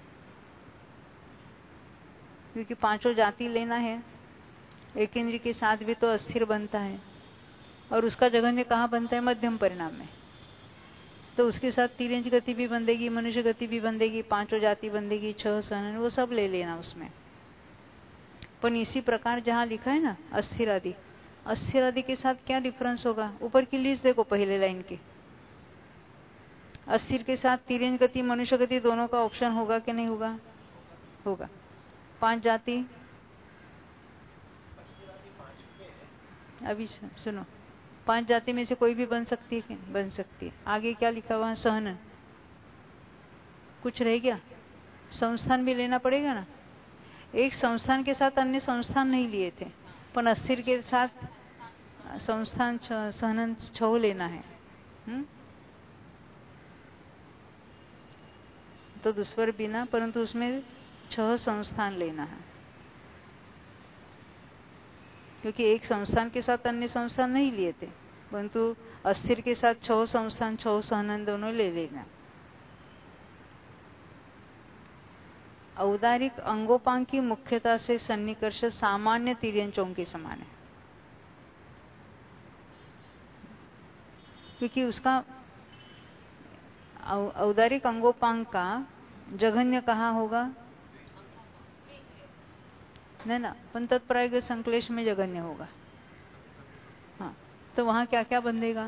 A: क्योंकि 5 जाति लेना है। एक इंद्रिय के साथ भी तो अस्थिर बनता है, और उसका जगन्य कहाँ बनता है? मध्यम परिणाम में। तो उसके साथ तिर्यंच गति भी बंधेगी, मनुष्य गति भी बंधेगी, 5 जाति बंधेगी, 6 सहनन, वो सब ले लेना उसमें। पर इसी प्रकार जहां लिखा है ना अस्थिर आदि, अस्थिर आदि के साथ क्या डिफरेंस होगा? ऊपर की लिस्ट देखो पहले लाइन की। अस्थिर के साथ तिर्यंच गति, मनुष्य गति दोनों का ऑप्शन होगा कि नहीं होगा? होगा। 5 जाति, अभी सुनो, 5 जाति में से कोई भी बन सकती है? बन सकती है। आगे क्या लिखा हुआ? सहनन। कुछ रह गया? संस्थान भी लेना पड़ेगा ना। एक संस्थान के साथ अन्य संस्थान नहीं लिए थे, पर अस्थिर के साथ संस्थान सहनन 6 लेना है। तो दुस्वर बिना, परंतु उसमें 6 संस्थान लेना है, क्योंकि एक संस्थान के साथ अन्य संस्थान नहीं लिए थे, परंतु अस्थिर के साथ 6 संस्थान 6 सहनन दोनों ले लेना। औदारिक अंगोपांग की मुख्यता से सन्निकर्ष सामान्य तिर्यंचों के समान है, क्योंकि उसका औदारिक अंगोपांग का जघन्य कहाँ होगा? नहीं ना, पण तत्प्रायोग संक्लेश में जघन्य होगा। हाँ, तो वहां क्या क्या बंधेगा?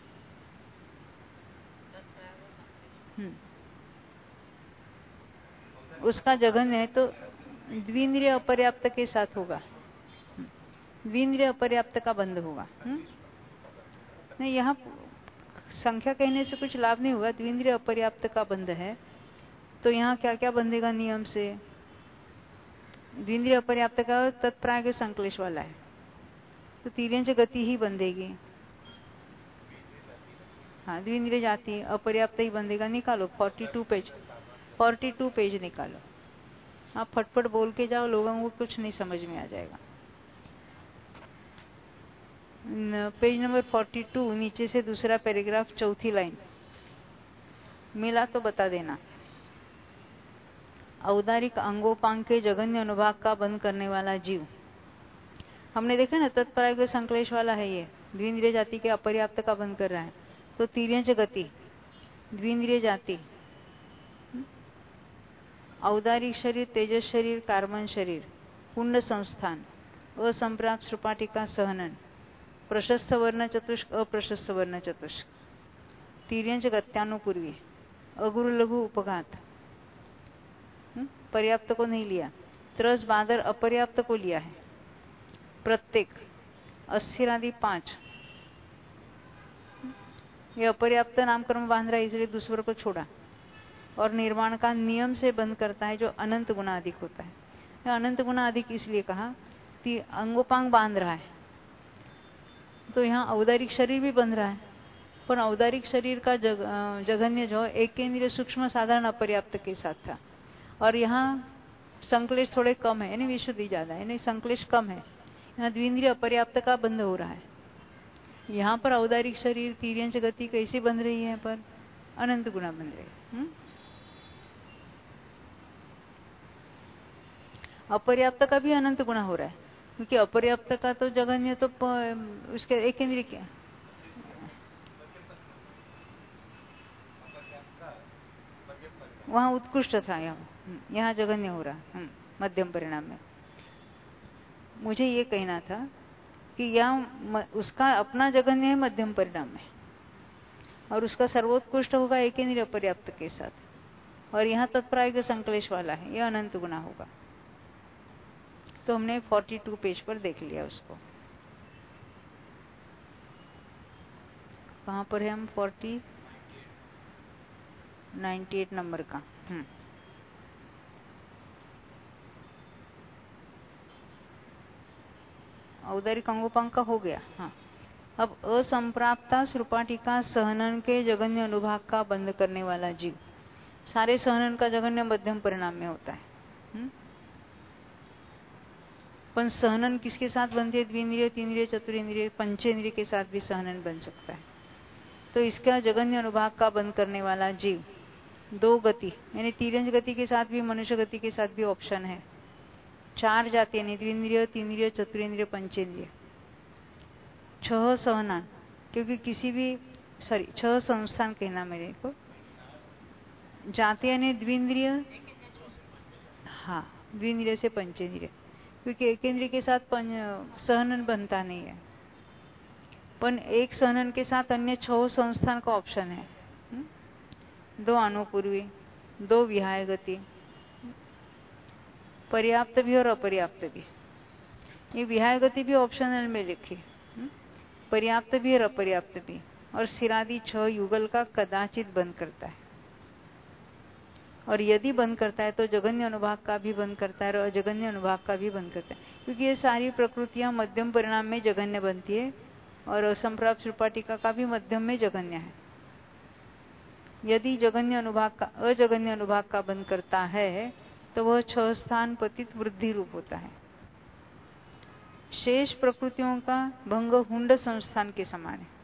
A: उसका जघन्य है तो द्विंद्रिय अपर्याप्त के साथ होगा। द्विंद्रिय अपर्याप्त का बंध होगा। नहीं, यहाँ संख्या कहने से कुछ लाभ नहीं होगा। द्विंद्रिय अपर्याप्त का बंध है, तो यहाँ क्या क्या बंधेगा नियम से? द्विंद्रिय अपर्याप्त का तत्प्रायोग संक्लेश वाला है, तो तिर्यंच गति ही बंधेगी। हाँ, द्विंद्रिय जाति अपर्याप्त ही बंधेगा। निकालो 42 पेज निकालो। आप फटफट बोल के जाओ, लोगों को कुछ नहीं समझ में आ जाएगा। पेज नंबर 42, नीचे से दूसरा पैराग्राफ, चौथी लाइन। मिला तो बता देना। औदारिक अंगोपांग के जघन्य अनुभाग का बंद करने वाला जीव। हमने देखा ना तत्प्रायोग संक्लेश वाला है ये, द्विंद्रिय जाति के अपर्याप्त का बंद कर रहा है। तो तिर्यंच गति, द्विंद्रिय जाति, औदारिक शरीर, तेजस शरीर, कार्बन शरीर, पुंड संस्थान, असंप्राप्त श्रुपाटिका सहनन, प्रशस्त वर्ण चतुष्क, अप्रशस्त वर्ण चतुष्क, तिर्यंच गत्यानुपूर्वी, अगुरु लघु उपघात, पर्याप्त को नहीं लिया। त्रस बादर अपर्याप्त को लिया है। प्रत्येक अस्थिर आदि 5, ये अपर्याप्त नामकर्म बांध रहा है, इसलिए दूसरे को छोड़ा। और निर्माण का नियम से बंद करता है, जो अनंत गुना अधिक होता है। अनंत गुना अधिक इसलिए कहा कि अंगोपांग बांध रहा है, तो यहाँ औदारिक शरीर भी बंध रहा है, पर औदारिक शरीर का जघन्य जो एक केंद्रीय सूक्ष्म साधारण अपर्याप्त के साथ था, और यहाँ संक्लेश थोड़े कम है, यानी विशुद्धि ज्यादा है, यानी संक्लेश कम है। यहाँ द्विंद्रिय अपर्याप्त का बंध हो रहा है। यहाँ पर औदारिक शरीर तिर्यंच गति कैसी बंध रही है? पर अनंत गुना बन रही है। अपर्याप्त का भी अनंत गुना हो रहा है, क्योंकि अपर्याप्त का तो जघन्य तो उसके एक इंद्रिय क्या, वहां उत्कृष्ट था, यहाँ जघन्य हो रहा मध्यम परिणाम में। मुझे ये कहना था कि यहाँ उसका अपना जघन्य है मध्यम परिणाम में, और उसका सर्वोत्कृष्ट होगा एक इंद्रिय पर्याप्त के साथ, और यहाँ तत्प्रायोग संक्लेश वाला है, यह अनंत गुना होगा। तो हमने 42 पेज पर देख लिया उसको। कहाँ पर है हम? 98 नंबर का। औदारिक अंगोपांग का हो गया। हाँ, अब असंप्राप्ता श्रुपाटिका सहनन के जघन्य अनुभाग का बंद करने वाला जीव। सारे सहनन का जघन्य मध्यम परिणाम में होता है। पर सहनन किसके साथ बनती है? द्विंद्रिय, तीन्द्रिय, चतुरेंद्रिय, पंचेंद्रिय के साथ भी सहनन बन सकता है। तो इसका जगन्य अनुभाग का बंद करने वाला जीव 2 गति यानी तिर्यंज गति के साथ भी मनुष्य गति के साथ भी ऑप्शन है। 4 जाति यानी द्विंद्रिय, तीन्द्रिय, चतुरेंद्रिय, पंचेंद्रिय। 6 सहनान, क्योंकि किसी भी 6 संस्थान कहना मेरे को। जाति यानी द्विंद्रिय, हाँ द्विंद्रिय से पंचेंद्रिय, क्योंकि एक इंद्रिय के साथ सहनन बनता नहीं है, पर एक सहनन के साथ अन्य 6 संस्थान का ऑप्शन है। 2 अनुपूर्वी, 2 विहाय गति, पर्याप्त भी और अपर्याप्त भी। ये विहाय गति भी ऑप्शनल में लिखी, पर्याप्त भी और अपर्याप्त भी। और सिरादि 6 युगल का कदाचित बंद करता है, और यदि बंद करता है तो जगन्य अनुभाग का भी बंद करता है और अजगन्य अनुभाग का भी बंद करता है, क्योंकि ये सारी प्रकृतियां मध्यम परिणाम में जगन्य बनती है और असंप्राप्त श्रुपाटिका का भी मध्यम में जगन्य है। यदि जगन्य अनुभाग का अजगन्य अनुभाग का बंद करता है तो वह 6 स्थान पतित वृद्धि रूप होता है। शेष प्रकृतियों का भंग हुंड संस्थान के समान है,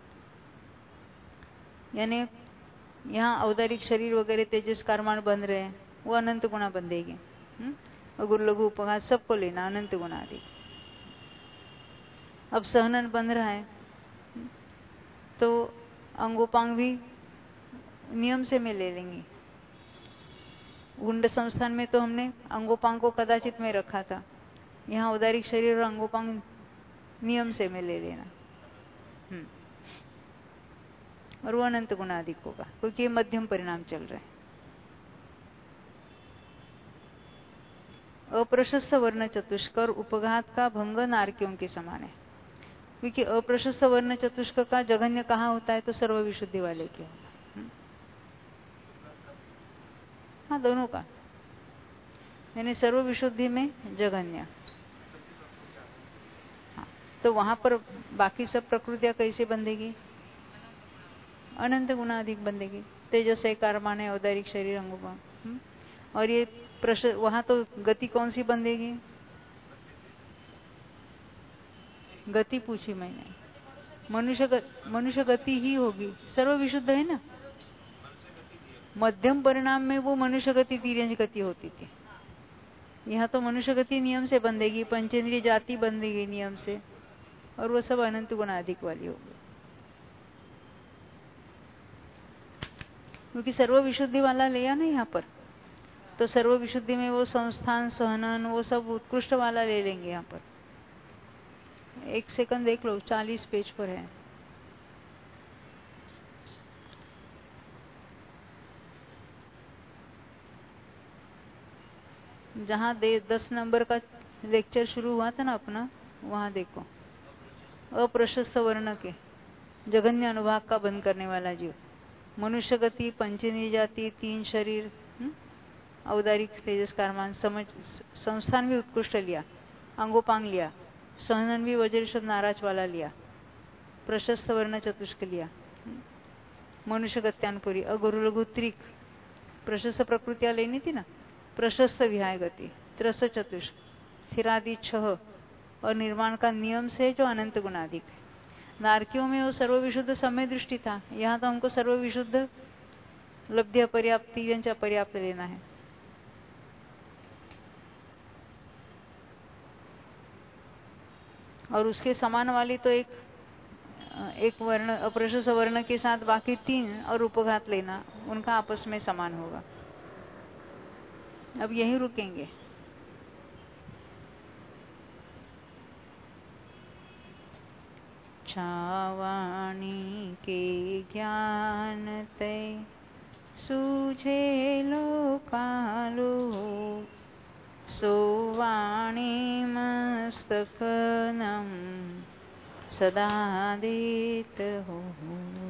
A: यानी यहाँ औदारिक शरीर वगैरह तेजस कारमान बन रहे हैं, वो अनंत गुणा बंधेगी। और गुरु लघु उपघात सबको लेना अनंत गुणा आदि। अब सहनन बन रहा है तो अंगोपांग भी नियम से में ले लेंगे। गुंड संस्थान में तो हमने अंगोपांग को कदाचित में रखा था, यहाँ औदारिक शरीर और अंगोपांग नियम से में ले लेना। और वो अनंत गुणाधिक होगा, क्योंकि ये मध्यम परिणाम चल रहे हैं। अप्रशस्त वर्ण चतुष्क और उपघात का भंग नारकियों के समान है, क्योंकि अप्रशस्त वर्ण चतुष्क का जगन्य कहाँ होता है तो सर्व विशुद्धि वाले के होगा। हाँ दोनों का, यानी सर्व विशुद्धि में जगन्य। हाँ, तो वहां पर बाकी सब प्रकृतियां कैसे बंधेगी? अनंत गुणाधिक बंधेगी। तेजस है, कारमान है, औदारिक शरीर, अंगोपांग। और ये वहां तो गति कौन सी बंधेगी? गति पूछी मैंने, मनुष्य गति ही होगी, सर्व विशुद्ध है ना। मध्यम परिणाम में वो मनुष्य गति तिर्यंज गति होती थी, यहाँ तो मनुष्य गति नियम से बंधेगी, पंचेंद्रिय जाति बंधेगी नियम से, और वो सब अनंत गुणाधिक वाली होगी, क्योंकि सर्व विशुद्धि वाला लिया ना यहाँ पर। तो सर्व विशुद्धि में वो संस्थान, सहनन, वो सब उत्कृष्ट वाला ले लेंगे यहाँ पर। 1 सेकंड देख लो, 40 पेज पर है। जहाँ 10 नंबर का लेक्चर शुरू हुआ था ना अपना, वहां देखो। अप्रशस्त वर्ण के जगन्य अनुभाग का बंद करने वाला जीव, मनुष्य गति, पंचेंद्रिय जाति, 3 शरीर, औदारिक तेजस कारमान, समझ संस्थान भी उत्कृष्ट लिया, अंगोपांग लिया, सहनन भी वज्रशब्द नाराज वाला लिया, प्रशस्त वर्ण चतुष्क लिया, मनुष्य गत्यानुपुरी, अगुरु लघु त्रिक, प्रशस्त प्रकृतियां लेनी थी ना, प्रशस्त विहाय गति, त्रस चतुष्क, स्थिरादि 6 और निर्माण का नियम से जो अनंत गुणाधिक है। नारकियों में वो सर्व विशुद्ध समय दृष्टि था, यहाँ तो हमको सर्व विशुद्ध लब्धि अपर्याप्त, तिर्यंच अपर्याप्त लेना है। और उसके समान वाली तो एक वर्ण, अप्रशस्त वर्ण के साथ बाकी 3 और उपघात लेना, उनका आपस में समान होगा। अब यहीं रुकेंगे। छावाणी के ज्ञान ते सूझे लोकालो, सोवाणी मस्तकनम सदा देत हो।